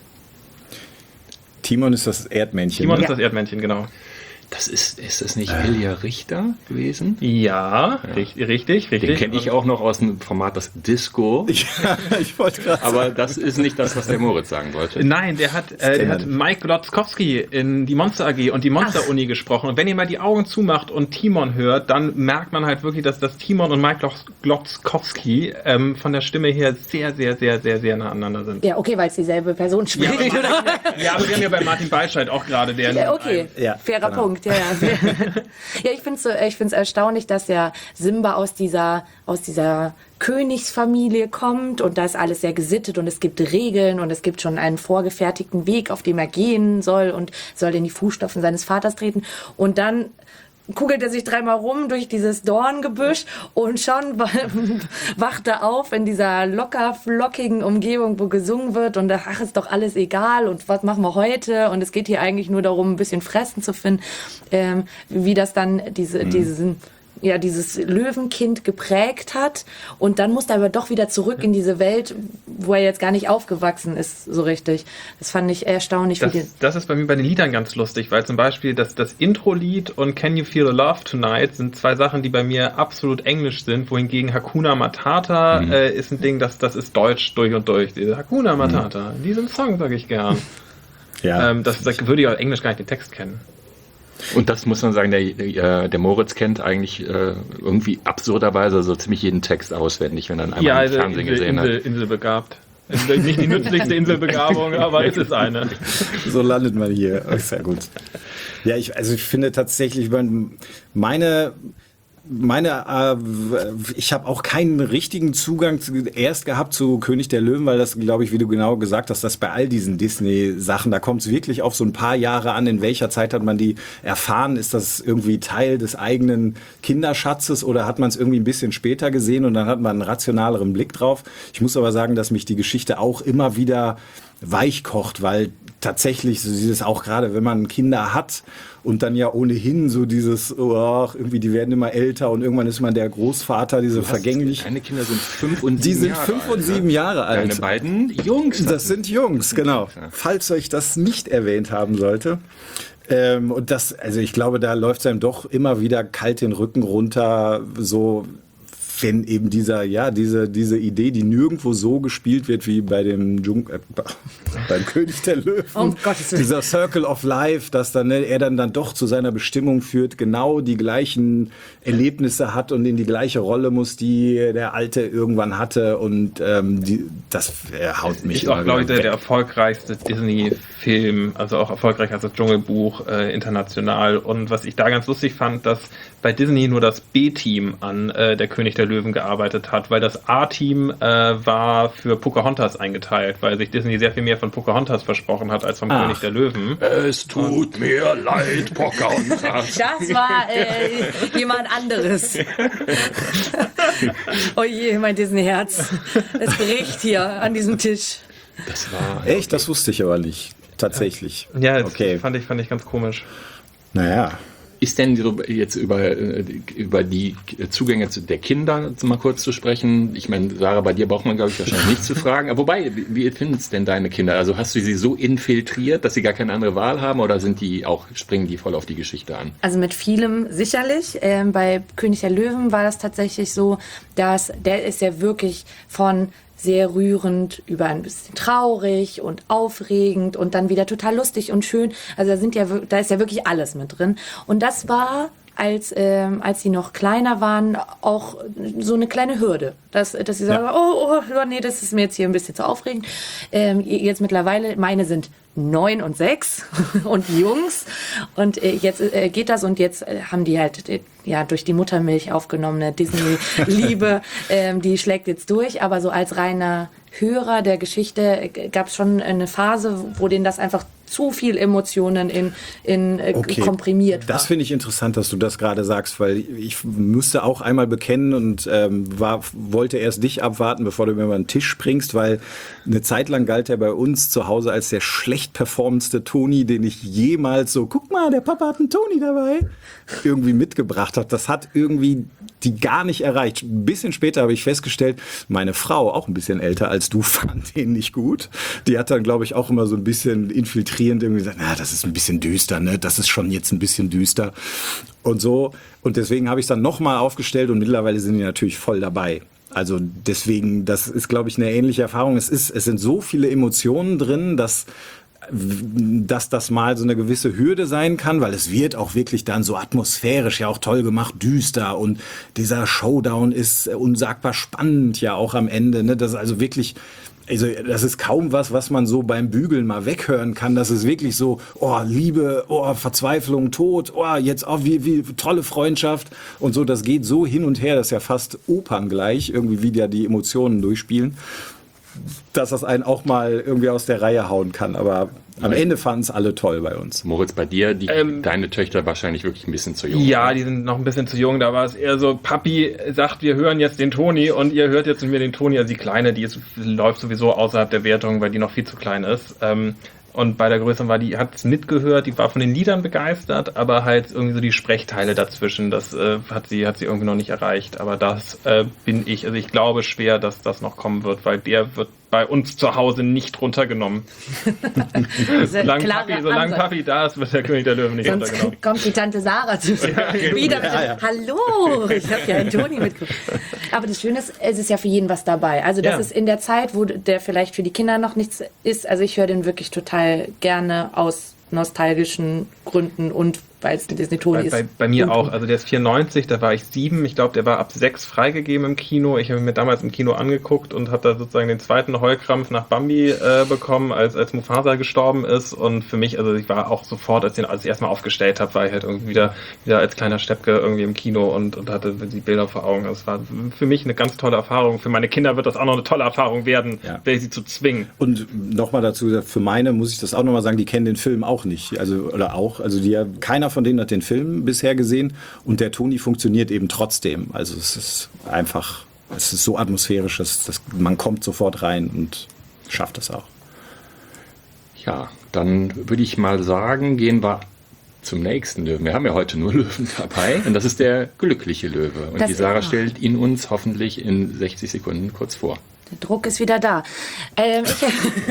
Timon ist das Erdmännchen. Timon ne? ist das Erdmännchen, genau. Das ist, ist das nicht Elia Richter gewesen? Ja, ja. Richtig, richtig, richtig. Den kenne ich auch noch aus dem Format das Disco. Ja, ich wollte gerade Aber sagen. das ist nicht das, was der Moritz sagen wollte. Nein, der hat, äh, der hat Mike Glotzkowski in die Monster A G und die Monster Uni gesprochen. Und wenn ihr mal die Augen zumacht und Timon hört, dann merkt man halt wirklich, dass das Timon und Mike Glotzkowski ähm, von der Stimme her sehr, sehr, sehr, sehr, sehr nah aneinander sind. Ja, okay, weil es dieselbe Person spricht. Ja, aber, Martin, ja, aber wir haben ja bei Martin Beischeid auch gerade der. Ja, okay, ja, fairer genau. Punkt. Ja, ja. Ja, ich finde es so, ich find's erstaunlich, dass ja Simba aus dieser, aus dieser Königsfamilie kommt und da ist alles sehr gesittet und es gibt Regeln und es gibt schon einen vorgefertigten Weg, auf dem er gehen soll und soll in die Fußstapfen seines Vaters treten. Und dann kugelt er sich dreimal rum durch dieses Dorngebüsch und schon wacht er auf in dieser locker flockigen Umgebung, wo gesungen wird und ach, ist doch alles egal und was machen wir heute und es geht hier eigentlich nur darum, ein bisschen Fressen zu finden, ähm, wie das dann diese, mhm. diesen ja, dieses Löwenkind geprägt hat und dann musste er aber doch wieder zurück in diese Welt, wo er jetzt gar nicht aufgewachsen ist, so richtig. Das fand ich erstaunlich. Das, wie die das ist bei mir bei den Liedern ganz lustig, weil zum Beispiel das, das Intro-Lied und Can You Feel the Love Tonight sind zwei Sachen, die bei mir absolut englisch sind, wohingegen Hakuna Matata mhm. äh, ist ein Ding, das, das ist deutsch durch und durch. Diese Hakuna Matata, mhm. diesen Song sage ich gern. Ja. Ähm, das, das würde ich auf Englisch gar nicht den Text kennen. Und das muss man sagen, der, der, der Moritz kennt eigentlich äh, irgendwie absurderweise so ziemlich jeden Text auswendig, wenn er einmal ja, im Fernsehen Insel, gesehen Insel, hat. Inselbegabt. Nicht die nützlichste Inselbegabung, aber es ist eine. So landet man hier. Sehr gut. Ja, ich, also ich finde tatsächlich, meine... Meine, äh, ich habe auch keinen richtigen Zugang zu, erst gehabt zu König der Löwen, weil das, glaube ich, wie du genau gesagt hast, dass bei all diesen Disney-Sachen, da kommt es wirklich auf so ein paar Jahre an, in welcher Zeit hat man die erfahren, ist das irgendwie Teil des eigenen Kinderschatzes oder hat man es irgendwie ein bisschen später gesehen und dann hat man einen rationaleren Blick drauf. Ich muss aber sagen, dass mich die Geschichte auch immer wieder weich kocht, weil tatsächlich so dieses auch gerade, wenn man Kinder hat und dann ja ohnehin so dieses, oh, irgendwie die werden immer älter und irgendwann ist man der Großvater, diese vergänglich. Deine Kinder sind fünf und sieben Die sind Jahre fünf alt, und sieben ne? Jahre alt. Deine beiden Jungs. Das sind Jungs, genau. Falls euch das nicht erwähnt haben sollte. Ähm, und das, also ich glaube, da läuft es einem doch immer wieder kalt den Rücken runter, so wenn eben dieser, ja, diese, diese Idee, die nirgendwo so gespielt wird wie bei dem Dschung, äh, beim König der Löwen. Oh Gottes Willen. Dieser Circle of Life, dass dann, ne, er dann, dann doch zu seiner Bestimmung führt, genau die gleichen Erlebnisse hat und in die gleiche Rolle muss, die der Alte irgendwann hatte und ähm, die, das äh, haut mich. Ist auch, glaube ich, der, der erfolgreichste Disney-Film, also auch erfolgreicher als das Dschungelbuch äh, international. Und was ich da ganz lustig fand, dass bei Disney nur das B-Team an äh, der König der Löwen gearbeitet hat, weil das A-Team äh, war für Pocahontas eingeteilt, weil sich Disney sehr viel mehr von Pocahontas versprochen hat als vom Ach. König der Löwen. Es tut Und mir leid, Pocahontas. Das war äh, jemand anderes. Oh je, mein Disney-Herz. Es bricht hier an diesem Tisch. Das war Echt? Das wusste ich aber nicht. Tatsächlich. Ja, das okay. fand ich, fand ich ganz komisch. Naja. Ist denn jetzt über, über die Zugänge der Kinder mal kurz zu sprechen? Ich meine, Sarah, bei dir braucht man, glaube ich, wahrscheinlich nicht zu fragen. Aber wobei, wie finden es denn deine Kinder? Also hast du sie so infiltriert, dass sie gar keine andere Wahl haben oder sind die auch, springen die voll auf die Geschichte an? Also mit vielem sicherlich. Ähm, bei König der Löwen war das tatsächlich so, dass der ist ja wirklich von sehr rührend über ein bisschen traurig und aufregend und dann wieder total lustig und schön. Also da sind ja, da ist ja wirklich alles mit drin. Und das war, als, ähm, als sie noch kleiner waren, auch so eine kleine Hürde. Dass, dass sie sagen, ja. oh, oh, nee, das ist mir jetzt hier ein bisschen zu aufregend. Ähm, jetzt mittlerweile, meine sind neun und sechs und Jungs. Und äh, jetzt äh, geht das und jetzt äh, haben die halt äh, ja durch die Muttermilch aufgenommene Disney-Liebe, ähm, die schlägt jetzt durch. Aber so als reiner Hörer der Geschichte äh, gab es schon eine Phase, wo denen das einfach zu viel Emotionen in, in äh, okay. komprimiert war. Das finde ich interessant, dass du das gerade sagst, weil ich müsste auch einmal bekennen und ähm, war, wollte erst dich abwarten, bevor du mir über den Tisch springst, weil eine Zeit lang galt er bei uns zu Hause als der schlecht performendste Toni, den ich jemals so, guck mal, der Papa hat einen Toni dabei, irgendwie mitgebracht hat. Das hat irgendwie die gar nicht erreicht. Ein bisschen später habe ich festgestellt, meine Frau, auch ein bisschen älter als du, fand den nicht gut. Die hat dann, glaube ich, auch immer so ein bisschen infiltrierend irgendwie gesagt, na, das ist ein bisschen düster, ne? Das ist schon jetzt ein bisschen düster. Und so. Und deswegen habe ich es dann nochmal aufgestellt und mittlerweile sind die natürlich voll dabei. Also deswegen, das ist, glaube ich, eine ähnliche Erfahrung. Es ist, es sind so viele Emotionen drin, dass dass das mal so eine gewisse Hürde sein kann, weil es wird auch wirklich dann so atmosphärisch ja auch toll gemacht, düster und dieser Showdown ist unsagbar spannend ja auch am Ende, ne? Das ist also wirklich, also das ist kaum was, was man so beim Bügeln mal weghören kann. Das ist wirklich so, oh, Liebe, oh, Verzweiflung, Tod, oh, jetzt, oh, wie, wie tolle Freundschaft und so. Das geht so hin und her, das ist ja fast operngleich, irgendwie wie da die Emotionen durchspielen, dass das einen auch mal irgendwie aus der Reihe hauen kann. Aber am Ende fanden es alle toll bei uns. Moritz, bei dir, die, ähm, deine Töchter wahrscheinlich wirklich ein bisschen zu jung. Ja, oder? Die sind noch ein bisschen zu jung. Da war es eher so, Papi sagt, wir hören jetzt den Toni und ihr hört jetzt mit mir den Toni. Also die Kleine, die ist, läuft sowieso außerhalb der Wertung, weil die noch viel zu klein ist. Ähm, Und bei der Größeren war die, hat es mitgehört, die war von den Liedern begeistert, aber halt irgendwie so die Sprechteile dazwischen, das äh, hat sie hat sie irgendwie noch nicht erreicht. Aber das äh, bin ich, also ich glaube schwer, dass das noch kommen wird, weil der wird bei uns zu Hause nicht runtergenommen. solange Papi, solange Papi da ist, wird der König der Löwen nicht Sonst runtergenommen. kommt die Tante Sarah zu Ja, genau. wieder mit Ja, dem, ja. Hallo, ich habe ja einen Toni mitgebracht. Aber das Schöne ist, es ist ja für jeden was dabei. Also das Ja. ist in der Zeit, wo der vielleicht für die Kinder noch nichts ist. Also ich höre den wirklich total gerne aus nostalgischen Gründen und weil es ein Disney-Toni Bei, ist. bei, bei mir und, auch. Also der ist vierundneunzig, da war ich sieben. Ich glaube, der war ab sechs freigegeben im Kino. Ich habe ihn mir damals im Kino angeguckt und habe da sozusagen den zweiten Heulkrampf nach Bambi äh, bekommen, als, als Mufasa gestorben ist. Und für mich, also ich war auch sofort, als ich den als ich erstmal aufgestellt habe, war ich halt irgendwie wieder, wieder als kleiner Steppke irgendwie im Kino und, und hatte die Bilder vor Augen. Das war für mich eine ganz tolle Erfahrung. Für meine Kinder wird das auch noch eine tolle Erfahrung werden, Ja. werde ich sie zu zwingen. Und nochmal dazu, für meine muss ich das auch nochmal sagen, die kennen den Film auch nicht. Also, oder auch, also die, keiner von denen hat den Film bisher gesehen und der Toni funktioniert eben trotzdem. Also es ist einfach, es ist so atmosphärisch, dass, dass man kommt sofort rein und schafft es auch. Ja, dann würde ich mal sagen, gehen wir zum nächsten Löwen. Wir haben ja heute nur Löwen dabei und das ist der glückliche Löwe. Und Das die Sarah ist- stellt ihn uns hoffentlich in sechzig Sekunden kurz vor. Der Druck ist wieder da. Ähm, ich,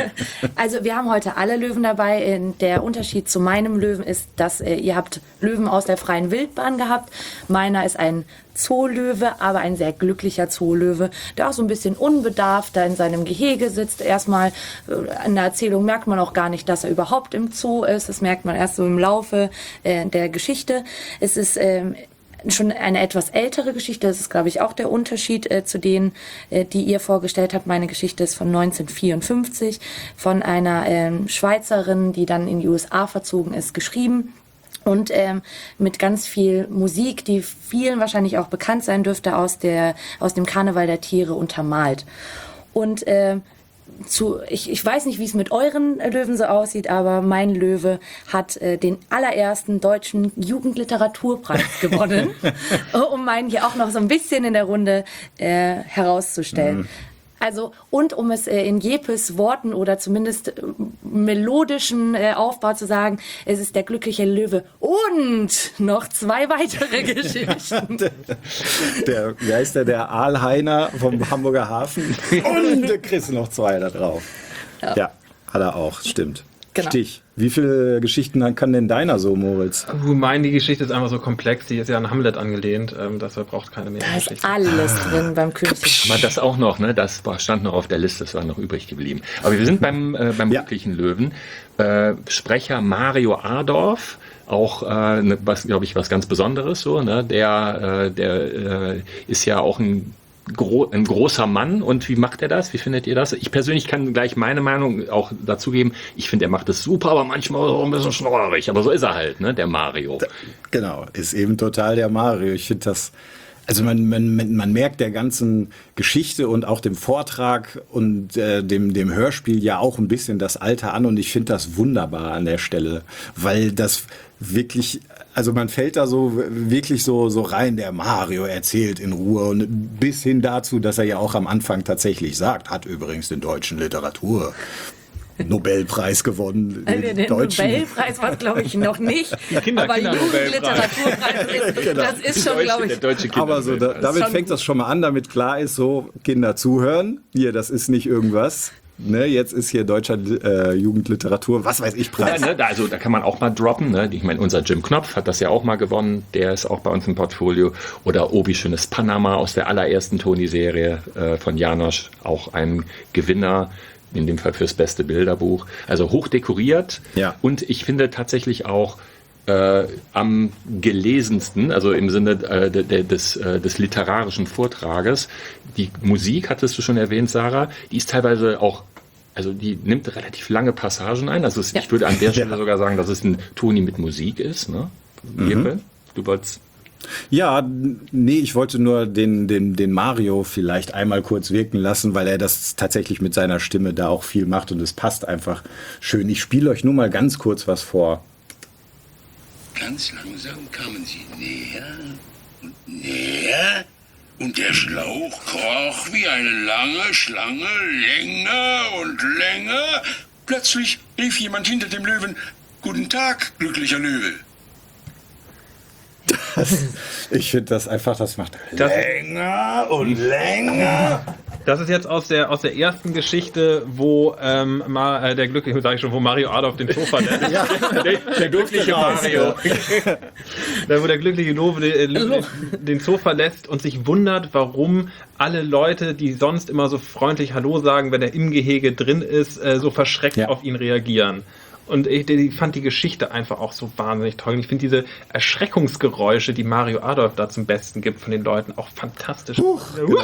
also wir haben heute alle Löwen dabei. Äh, Der Unterschied zu meinem Löwen ist, dass äh, ihr habt Löwen aus der freien Wildbahn gehabt. Meiner ist ein Zoolöwe, aber ein sehr glücklicher Zoolöwe, der auch so ein bisschen unbedarft da in seinem Gehege sitzt. Erstmal äh, in der Erzählung merkt man auch gar nicht, dass er überhaupt im Zoo ist. Das merkt man erst so im Laufe äh, der Geschichte. Es ist ähm, schon eine etwas ältere Geschichte. Das ist, glaube ich, auch der Unterschied äh, zu denen, äh, die ihr vorgestellt habt. Meine Geschichte ist von neunzehnhundertvierundfünfzig von einer ähm, Schweizerin, die dann in die U S A verzogen ist, geschrieben. Und ähm, mit ganz viel Musik, die vielen wahrscheinlich auch bekannt sein dürfte, aus, der, aus dem Karneval der Tiere untermalt. Und äh, zu, ich, ich weiß nicht, wie es mit euren Löwen so aussieht, aber mein Löwe hat äh, den allerersten deutschen Jugendliteraturpreis gewonnen, um meinen hier auch noch so ein bisschen in der Runde äh, herauszustellen. Mhm. Also, und um es äh, in Jepes Worten oder zumindest äh, melodischen äh, Aufbau zu sagen, es ist der glückliche Löwe und noch zwei weitere Geschichten. der, der, wie heißt der, der Aalheiner vom Hamburger Hafen und der Chris noch zwei da drauf. Ja, ja hat er auch, stimmt. Genau. Stich. Wie viele Geschichten kann denn deiner so, Moritz? Ich meine, die Geschichte ist einfach so komplex, die ist ja an Hamlet angelehnt, ähm, deshalb braucht keine mehr Da ist Geschichte. alles drin beim König. Aber das auch noch, ne? Das war, stand noch auf der Liste, das war noch übrig geblieben. Aber wir sind beim, äh, beim Ja. glücklichen Löwen. Äh, Sprecher Mario Adorf, auch äh, ne, was, glaube ich, was ganz Besonderes, so, ne? Der, äh, der äh, ist ja auch ein Gro- ein großer Mann. Und wie macht er das? Wie findet ihr das? Ich persönlich kann gleich meine Meinung auch dazugeben. Ich finde, er macht es super, aber manchmal auch ein bisschen schnorrig. Aber so ist er halt, ne? Der Mario. Genau, ist eben total der Mario. Ich finde das, also man, man, man merkt der ganzen Geschichte und auch dem Vortrag und äh, dem, dem Hörspiel ja auch ein bisschen das Alter an und ich finde das wunderbar an der Stelle, weil das wirklich, also man fällt da so wirklich so, so rein, der Mario erzählt in Ruhe und bis hin dazu, dass er ja auch am Anfang tatsächlich sagt, hat übrigens den deutschen Literatur Nobelpreis gewonnen. Den, den Nobelpreis war es, glaube ich, noch nicht. Kinder- aber Kinder-Nobelpreis. Jugendliteraturpreis, ist, Genau. das ist schon, glaube Der ich, deutsche Aber so, da, damit Schon fängt das schon mal an, damit klar ist, so Kinder zuhören. Hier, das ist nicht irgendwas. Ne, jetzt ist hier deutscher äh, Jugendliteratur, was weiß ich, Preis. Ja, ne, da, also da kann man auch mal droppen. Ne? Ich meine, unser Jim Knopf hat das ja auch mal gewonnen. Der ist auch bei uns im Portfolio. Oder Obi Schönes Panama aus der allerersten Toni-Serie äh, von Janosch. Auch ein Gewinner, in dem Fall fürs beste Bilderbuch. Also hoch dekoriert. Ja. Und ich finde tatsächlich auch äh, am gelesensten, also im Sinne äh, de, de, des, äh, des literarischen Vortrages. Die Musik, hattest du schon erwähnt, Sarah, die ist teilweise auch, also die nimmt relativ lange Passagen ein. Also es, Ja. ich würde an der Stelle sogar sagen, dass es ein Toni mit Musik ist. Ne? Jeppe, du wolltest... Ja, nee, ich wollte nur den, den, den Mario vielleicht einmal kurz wirken lassen, weil er das tatsächlich mit seiner Stimme da auch viel macht und es passt einfach schön. Ich spiele euch nur mal ganz kurz was vor. Ganz langsam kamen sie näher und näher und der Schlauch kroch wie eine lange Schlange länger und länger Plötzlich rief jemand hinter dem Löwen, »Guten Tag, glücklicher Löwe.« Das, ich finde das einfach, das macht Das- länger und länger. Das ist jetzt aus der aus der ersten Geschichte, wo ähm, Ma, äh, der glückliche, sag ich schon, wo Mario Adolf den Zoo verlässt. Ja. der, der glückliche Mario. da wo der glückliche Löwe den, den, den Zoo verlässt und sich wundert, warum alle Leute, die sonst immer so freundlich Hallo sagen, wenn er im Gehege drin ist, äh, so verschreckt Ja. auf ihn reagieren. Und ich, ich fand die Geschichte einfach auch so wahnsinnig toll. Und ich finde diese Erschreckungsgeräusche, die Mario Adolf da zum Besten gibt von den Leuten, auch fantastisch. Huch, genau.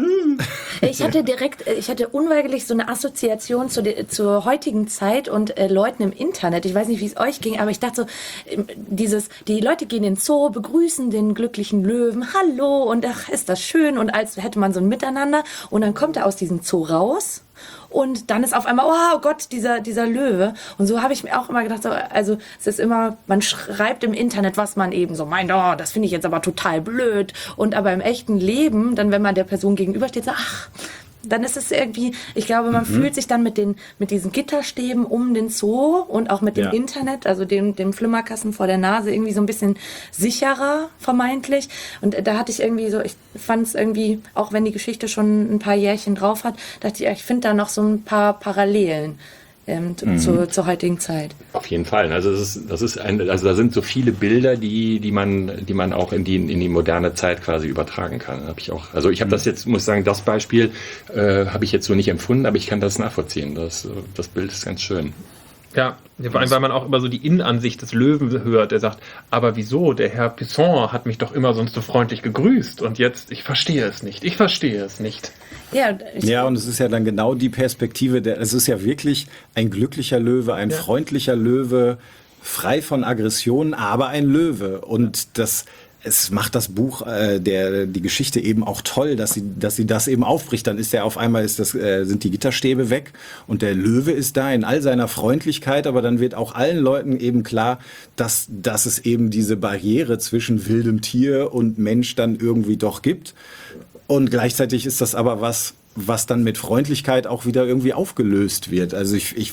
Ich hatte direkt, ich hatte unweigerlich so eine Assoziation zu der, zur heutigen Zeit und äh, Leuten im Internet. Ich weiß nicht, wie es euch ging, aber ich dachte so, ähm, dieses, die Leute gehen in den Zoo, begrüßen den glücklichen Löwen, hallo und ach, ist das schön und als hätte man so ein Miteinander und dann kommt er aus diesem Zoo raus. Und dann ist auf einmal, oh Gott, dieser, dieser Löwe. Und so habe ich mir auch immer gedacht, so, also es ist immer, man schreibt im Internet, was man eben so meint, oh, das finde ich jetzt aber total blöd. Und aber im echten Leben, dann wenn man der Person gegenübersteht, so, ach, dann ist es irgendwie, ich glaube, man mhm. fühlt sich dann mit den mit diesen Gitterstäben um den Zoo und auch mit dem Ja. Internet, also dem, dem Flimmerkasten vor der Nase, irgendwie so ein bisschen sicherer, vermeintlich. Und da hatte ich irgendwie so, ich fand es irgendwie, auch wenn die Geschichte schon ein paar Jährchen drauf hat, dachte ich, ich finde da noch so ein paar Parallelen ähm, mhm. zu, zur heutigen Zeit. Auf jeden Fall. Also das ist, das ist ein, also da sind so viele Bilder, die, die man, die man auch in die, in die moderne Zeit quasi übertragen kann. Hab ich auch. Also ich habe das jetzt, muss sagen, das Beispiel äh, habe ich jetzt so nicht empfunden, aber ich kann das nachvollziehen. Das, das Bild ist ganz schön. Ja, vor allem, weil man auch immer so die Innenansicht des Löwen hört. Der sagt, aber wieso? Der Herr Pisson hat mich doch immer sonst so freundlich gegrüßt. Und jetzt, ich verstehe es nicht. Ich verstehe es nicht. Ja, ich, Ja, und es ist ja dann genau die Perspektive, der, es ist ja wirklich ein glücklicher Löwe, ein Ja. freundlicher Löwe, frei von Aggressionen, aber ein Löwe. Und das, es macht das Buch, äh, der, die Geschichte eben auch toll, dass sie, dass sie das eben aufbricht. Dann ist ja auf einmal ist das, äh, sind die Gitterstäbe weg und der Löwe ist da in all seiner Freundlichkeit, aber dann wird auch allen Leuten eben klar, dass, dass es eben diese Barriere zwischen wildem Tier und Mensch dann irgendwie doch gibt. Und gleichzeitig ist das aber was, was dann mit Freundlichkeit auch wieder irgendwie aufgelöst wird. Also ich, ich,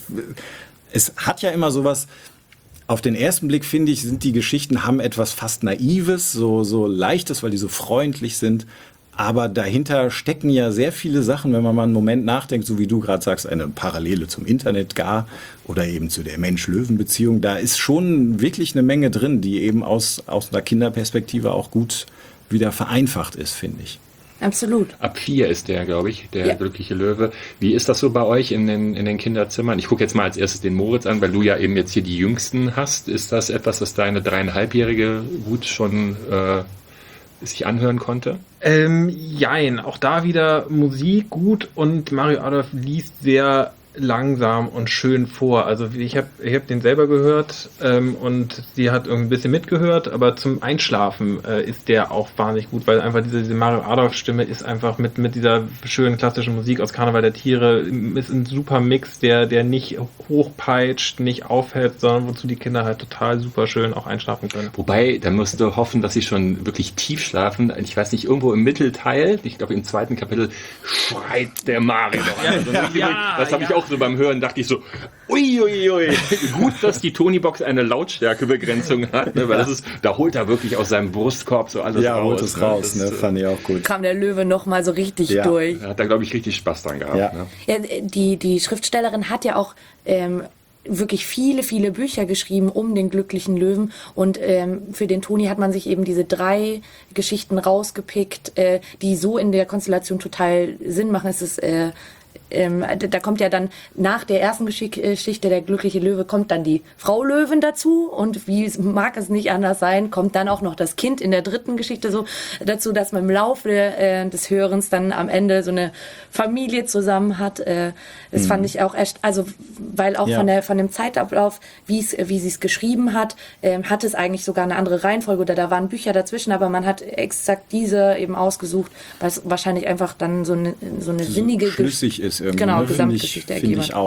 es hat ja immer sowas. Auf den ersten Blick finde ich, sind die Geschichten haben etwas fast Naives, so, so Leichtes, weil die so freundlich sind. Aber dahinter stecken ja sehr viele Sachen, wenn man mal einen Moment nachdenkt, so wie du gerade sagst, eine Parallele zum Internet gar oder eben zu der Mensch-Löwen-Beziehung. Da ist schon wirklich eine Menge drin, die eben aus, aus einer Kinderperspektive auch gut wieder vereinfacht ist, finde ich. absolut. Ab vier ist der, glaube ich, der Ja. glückliche Löwe. Wie ist das so bei euch in den, in den Kinderzimmern? Ich gucke jetzt mal als erstes den Moritz an, weil du ja eben jetzt hier die Jüngsten hast. Ist das etwas, das deine dreieinhalbjährige gut schon äh, sich anhören konnte? Ähm, jein, auch da wieder Musik gut und Mario Adolf liest sehr langsam und schön vor. Also ich habe ich hab den selber gehört ähm, und sie hat irgendwie ein bisschen mitgehört, aber zum Einschlafen äh, ist der auch wahnsinnig gut, weil einfach diese, diese Mario Adolf Stimme ist einfach mit, mit dieser schönen klassischen Musik aus Karneval der Tiere ist ein super Mix, der, der nicht hochpeitscht, nicht aufhält, sondern wozu die Kinder halt total super schön auch einschlafen können. Wobei, da musst du hoffen, dass sie schon wirklich tief schlafen. Ich weiß nicht, irgendwo im Mittelteil, ich glaube im zweiten Kapitel, schreit der Mario. Also, ja, das habe ja. ich auch so beim Hören, dachte ich so, uiuiui, ui, ui. Gut, dass die Tonybox eine Lautstärkebegrenzung hat, ne, weil das ist, da holt er wirklich aus seinem Brustkorb so alles Ja, raus. holt es raus, Das, ne? äh, Fand ich auch gut. Kam der Löwe noch mal so richtig Ja. durch. Da hat er, glaube ich, richtig Spaß dran gehabt. Ja. Ne? Ja, die, die Schriftstellerin hat ja auch ähm, wirklich viele, viele Bücher geschrieben um den glücklichen Löwen. Und ähm, für den Toni hat man sich eben diese drei Geschichten rausgepickt, äh, die so in der Konstellation total Sinn machen. Es ist äh, Ähm, da kommt ja dann nach der ersten Geschick- Geschichte, der glückliche Löwe, kommt dann die Frau Löwen dazu und wie mag es nicht anders sein, kommt dann auch noch das Kind in der dritten Geschichte so dazu, dass man im Laufe äh, des Hörens dann am Ende so eine Familie zusammen hat. Äh, das mhm. fand ich auch echt, also weil auch Ja. von der von dem Zeitablauf, wie es wie sie es geschrieben hat, äh, hat es eigentlich sogar eine andere Reihenfolge oder da waren Bücher dazwischen, aber man hat exakt diese eben ausgesucht, weil es wahrscheinlich einfach dann so eine so eine sinnige Schlüssig ist irgendwie. Genau, ne? Finde ich, Gesamtgeschichte find ergeben ich hat. auch.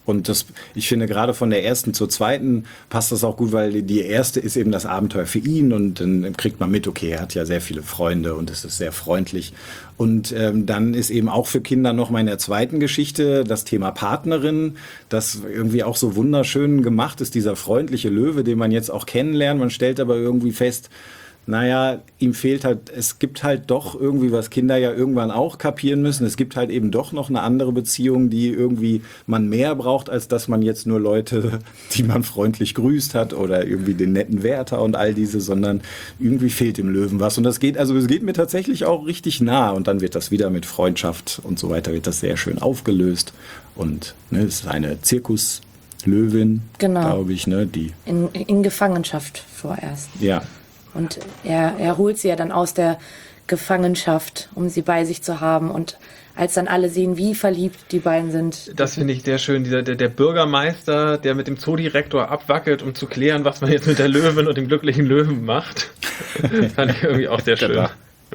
Und das, ich finde, gerade von der ersten zur zweiten passt das auch gut, weil die erste ist eben das Abenteuer für ihn und dann kriegt man mit, okay, er hat ja sehr viele Freunde und es ist sehr freundlich. Und ähm, dann ist eben auch für Kinder noch mal in der zweiten Geschichte das Thema Partnerin, das irgendwie auch so wunderschön gemacht ist, dieser freundliche Löwe, den man jetzt auch kennenlernt. Man stellt aber irgendwie fest, naja, ihm fehlt halt, es gibt halt doch irgendwie, was Kinder ja irgendwann auch kapieren müssen, es gibt halt eben doch noch eine andere Beziehung, die irgendwie man mehr braucht, als dass man jetzt nur Leute, die man freundlich grüßt hat oder irgendwie den netten Wärter und all diese, sondern irgendwie fehlt dem Löwen was. Und das geht, also es geht mir tatsächlich auch richtig nah und dann wird das wieder mit Freundschaft und so weiter, wird das sehr schön aufgelöst und ne, es ist eine Zirkuslöwin, genau. glaube ich, ne, die in, in Gefangenschaft vorerst. Ja. Und er, er holt sie ja dann aus der Gefangenschaft, um sie bei sich zu haben. Und als dann alle sehen, wie verliebt die beiden sind. Das finde ich sehr schön. Dieser, der, der Bürgermeister, der mit dem Zoodirektor abwackelt, um zu klären, was man jetzt mit der Löwin und dem glücklichen Löwen macht. Fand ich irgendwie auch sehr schön.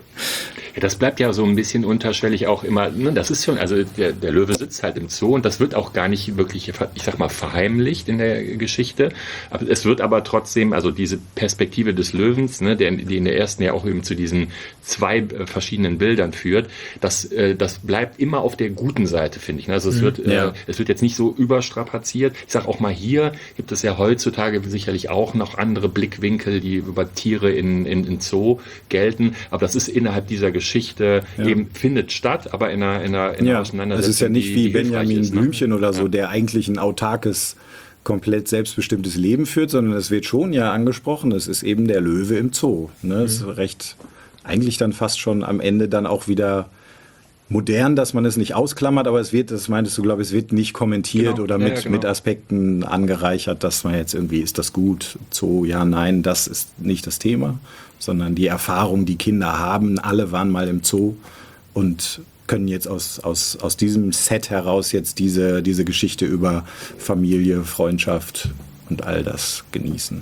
Ja, das bleibt ja so ein bisschen unterschwellig auch immer, ne, das ist schon, also der, der Löwe sitzt halt im Zoo und das wird auch gar nicht wirklich, ich sag mal, verheimlicht in der Geschichte. Aber es wird aber trotzdem, also diese Perspektive des Löwens, ne, der, die in der ersten ja auch eben zu diesen zwei äh, verschiedenen Bildern führt, das, äh, das bleibt immer auf der guten Seite, finde ich. Ne? Also es, mhm, wird, ja. äh, es wird jetzt nicht so überstrapaziert. Ich sag auch mal, hier gibt es ja heutzutage sicherlich auch noch andere Blickwinkel, die über Tiere in, in, in Zoo gelten. Aber das ist innerhalb dieser Geschichte Geschichte ja. eben findet statt, aber in einer, in einer, in einer ja, Auseinandersetzung. Es ist ja nicht die, wie die Benjamin ist, ne? Blümchen oder so, ja. der eigentlich ein autarkes, komplett selbstbestimmtes Leben führt, sondern es wird schon ja angesprochen, es ist eben der Löwe im Zoo. Ne? Mhm. Es ist recht, eigentlich dann fast schon am Ende dann auch wieder modern, dass man es nicht ausklammert, aber es wird, das meintest du, glaube ich, es wird nicht kommentiert genau. oder mit, ja, ja, genau. mit Aspekten angereichert, dass man jetzt irgendwie, ist das gut, Zoo, ja, nein, das ist nicht das Thema, sondern die Erfahrung, die Kinder haben, alle waren mal im Zoo und können jetzt aus, aus, aus diesem Set heraus jetzt diese, diese Geschichte über Familie, Freundschaft und all das genießen.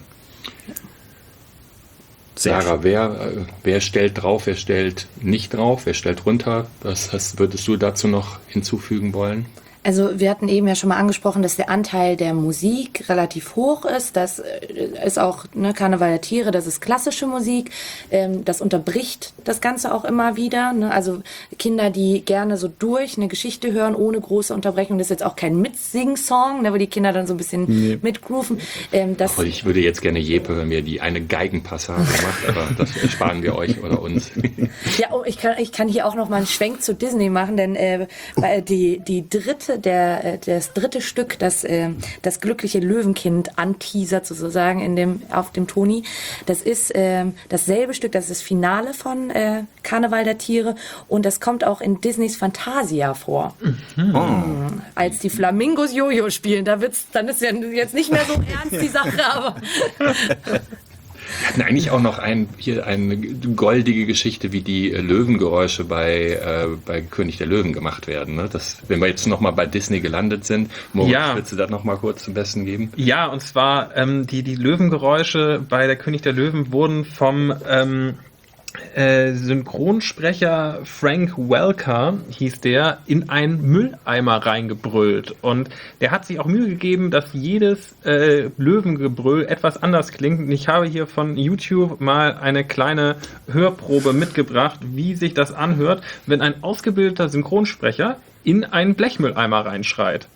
Sehr Sarah, wer, wer stellt drauf, wer stellt nicht drauf, wer stellt runter? Was hast, würdest du dazu noch hinzufügen wollen? Also wir hatten eben ja schon mal angesprochen, dass der Anteil der Musik relativ hoch ist. Das ist auch ne, Karneval der Tiere, das ist klassische Musik. Ähm, das unterbricht das Ganze auch immer wieder. Ne? Also Kinder, die gerne so durch eine Geschichte hören, ohne große Unterbrechung. Das ist jetzt auch kein Mitsing-Song, ne, wo die Kinder dann so ein bisschen nee. mitgrooven. Ähm, das Ach, ich würde jetzt gerne Jeppe hören, mir die eine Geigenpassage macht, aber das ersparen wir euch oder uns. Ja, oh, ich kann, ich kann hier auch noch mal einen Schwenk zu Disney machen, denn äh, die, die dritte Der, das dritte Stück, das äh, das glückliche Löwenkind anteasert sozusagen in dem, auf dem Toni, das ist äh, dasselbe Stück, das ist das Finale von äh, Karneval der Tiere und das kommt auch in Disneys Fantasia vor. Mhm. Oh. Als die Flamingos Jojo spielen, da wird's, dann ist ja jetzt nicht mehr so ernst die Sache, aber... Wir hatten eigentlich auch noch ein, hier eine goldige Geschichte, wie die Löwengeräusche bei, äh, bei König der Löwen gemacht werden. Ne? Das, wenn wir jetzt nochmal bei Disney gelandet sind, Moritz, ja. willst du das nochmal kurz zum Besten geben? Ja, und zwar ähm, die, die Löwengeräusche bei der König der Löwen wurden vom ähm, äh, Synchronsprecher Frank Welker, hieß der, in einen Mülleimer reingebrüllt. Und der hat sich auch Mühe gegeben, dass jedes äh, Löwengebrüll etwas anders klingt. Und ich habe hier von YouTube mal eine kleine Hörprobe mitgebracht, wie sich das anhört, wenn ein ausgebildeter Synchronsprecher in einen Blechmülleimer reinschreit.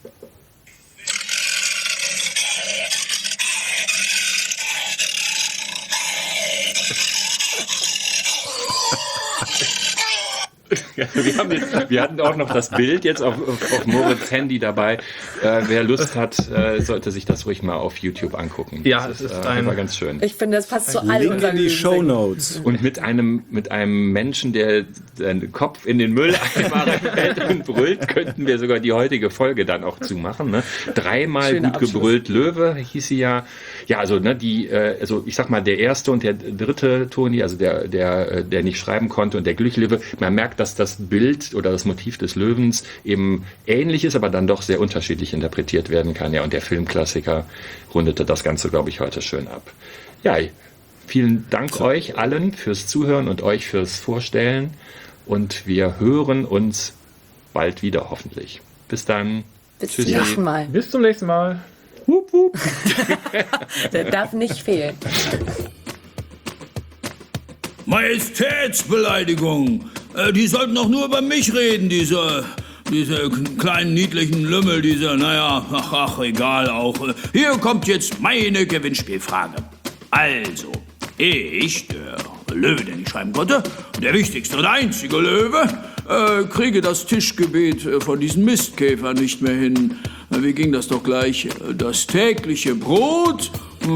Wir, haben jetzt, wir hatten auch noch das Bild jetzt auf, auf, auf Moritz Handy dabei. Äh, wer Lust hat, äh, sollte sich das ruhig mal auf YouTube angucken. Ja, das es ist, ist äh, ein, war ganz schön. Ich finde, das passt zu allen unseren die Shownotes. Und mit einem, mit einem Menschen, der seinen Kopf in den Mülleimer reinfällt und brüllt, könnten wir sogar die heutige Folge dann auch zumachen. Ne? Dreimal Schöner gut Abschluss. Gebrüllt Löwe hieß sie ja. Ja, also ne, die, äh, also ich sag mal, der erste und der dritte Toni, also der, der, der nicht schreiben konnte und der glückliche Löwe, man merkt, dass das Bild oder das Motiv des Löwens eben ähnlich ist, aber dann doch sehr unterschiedlich interpretiert werden kann. Ja, und der Filmklassiker rundete das Ganze, glaube ich, heute schön ab. Ja, vielen Dank so. euch allen fürs Zuhören und euch fürs Vorstellen. Und wir hören uns bald wieder, hoffentlich. Bis dann. Bis Tschüssi. zum nächsten Mal. Bis zum nächsten Mal. Wupp, wupp. Der darf nicht fehlen. Majestätsbeleidigung. Äh, die sollten doch nur über mich reden, diese, diese kleinen niedlichen Lümmel, diese, naja, ach, ach, egal auch. Hier kommt jetzt meine Gewinnspielfrage. Also, ich, der Löwe, der nicht schreiben konnte, der wichtigste und einzige Löwe, äh, kriege das Tischgebet von diesen Mistkäfern nicht mehr hin. Wie ging das doch gleich? Das tägliche Brot?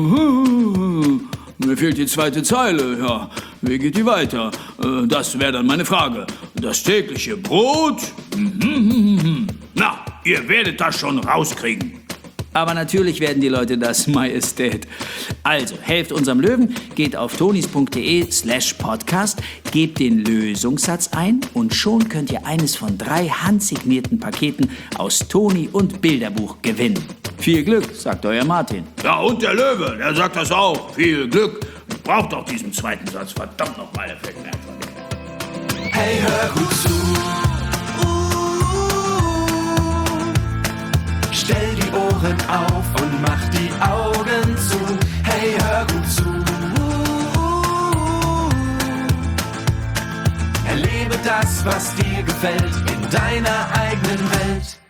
Mir fehlt die zweite Zeile, ja. Wie geht die weiter? Das wäre dann meine Frage. Das tägliche Brot? Na, ihr werdet das schon rauskriegen. Aber natürlich werden die Leute das, Majestät. Also, helft unserem Löwen, geht auf tonis.de slash podcast, gebt den Lösungssatz ein und schon könnt ihr eines von drei handsignierten Paketen aus Toni und Bilderbuch gewinnen. Viel Glück, sagt euer Martin. Ja, und der Löwe, der sagt das auch. Viel Glück. Ich brauch doch diesen zweiten Satz. Verdammt nochmal, der fällt mir einfach nicht. Hey, hör gut zu. Stell die Ohren auf und mach die Augen zu. Hey, hör gut zu. Erlebe das, was dir gefällt, in deiner eigenen Welt.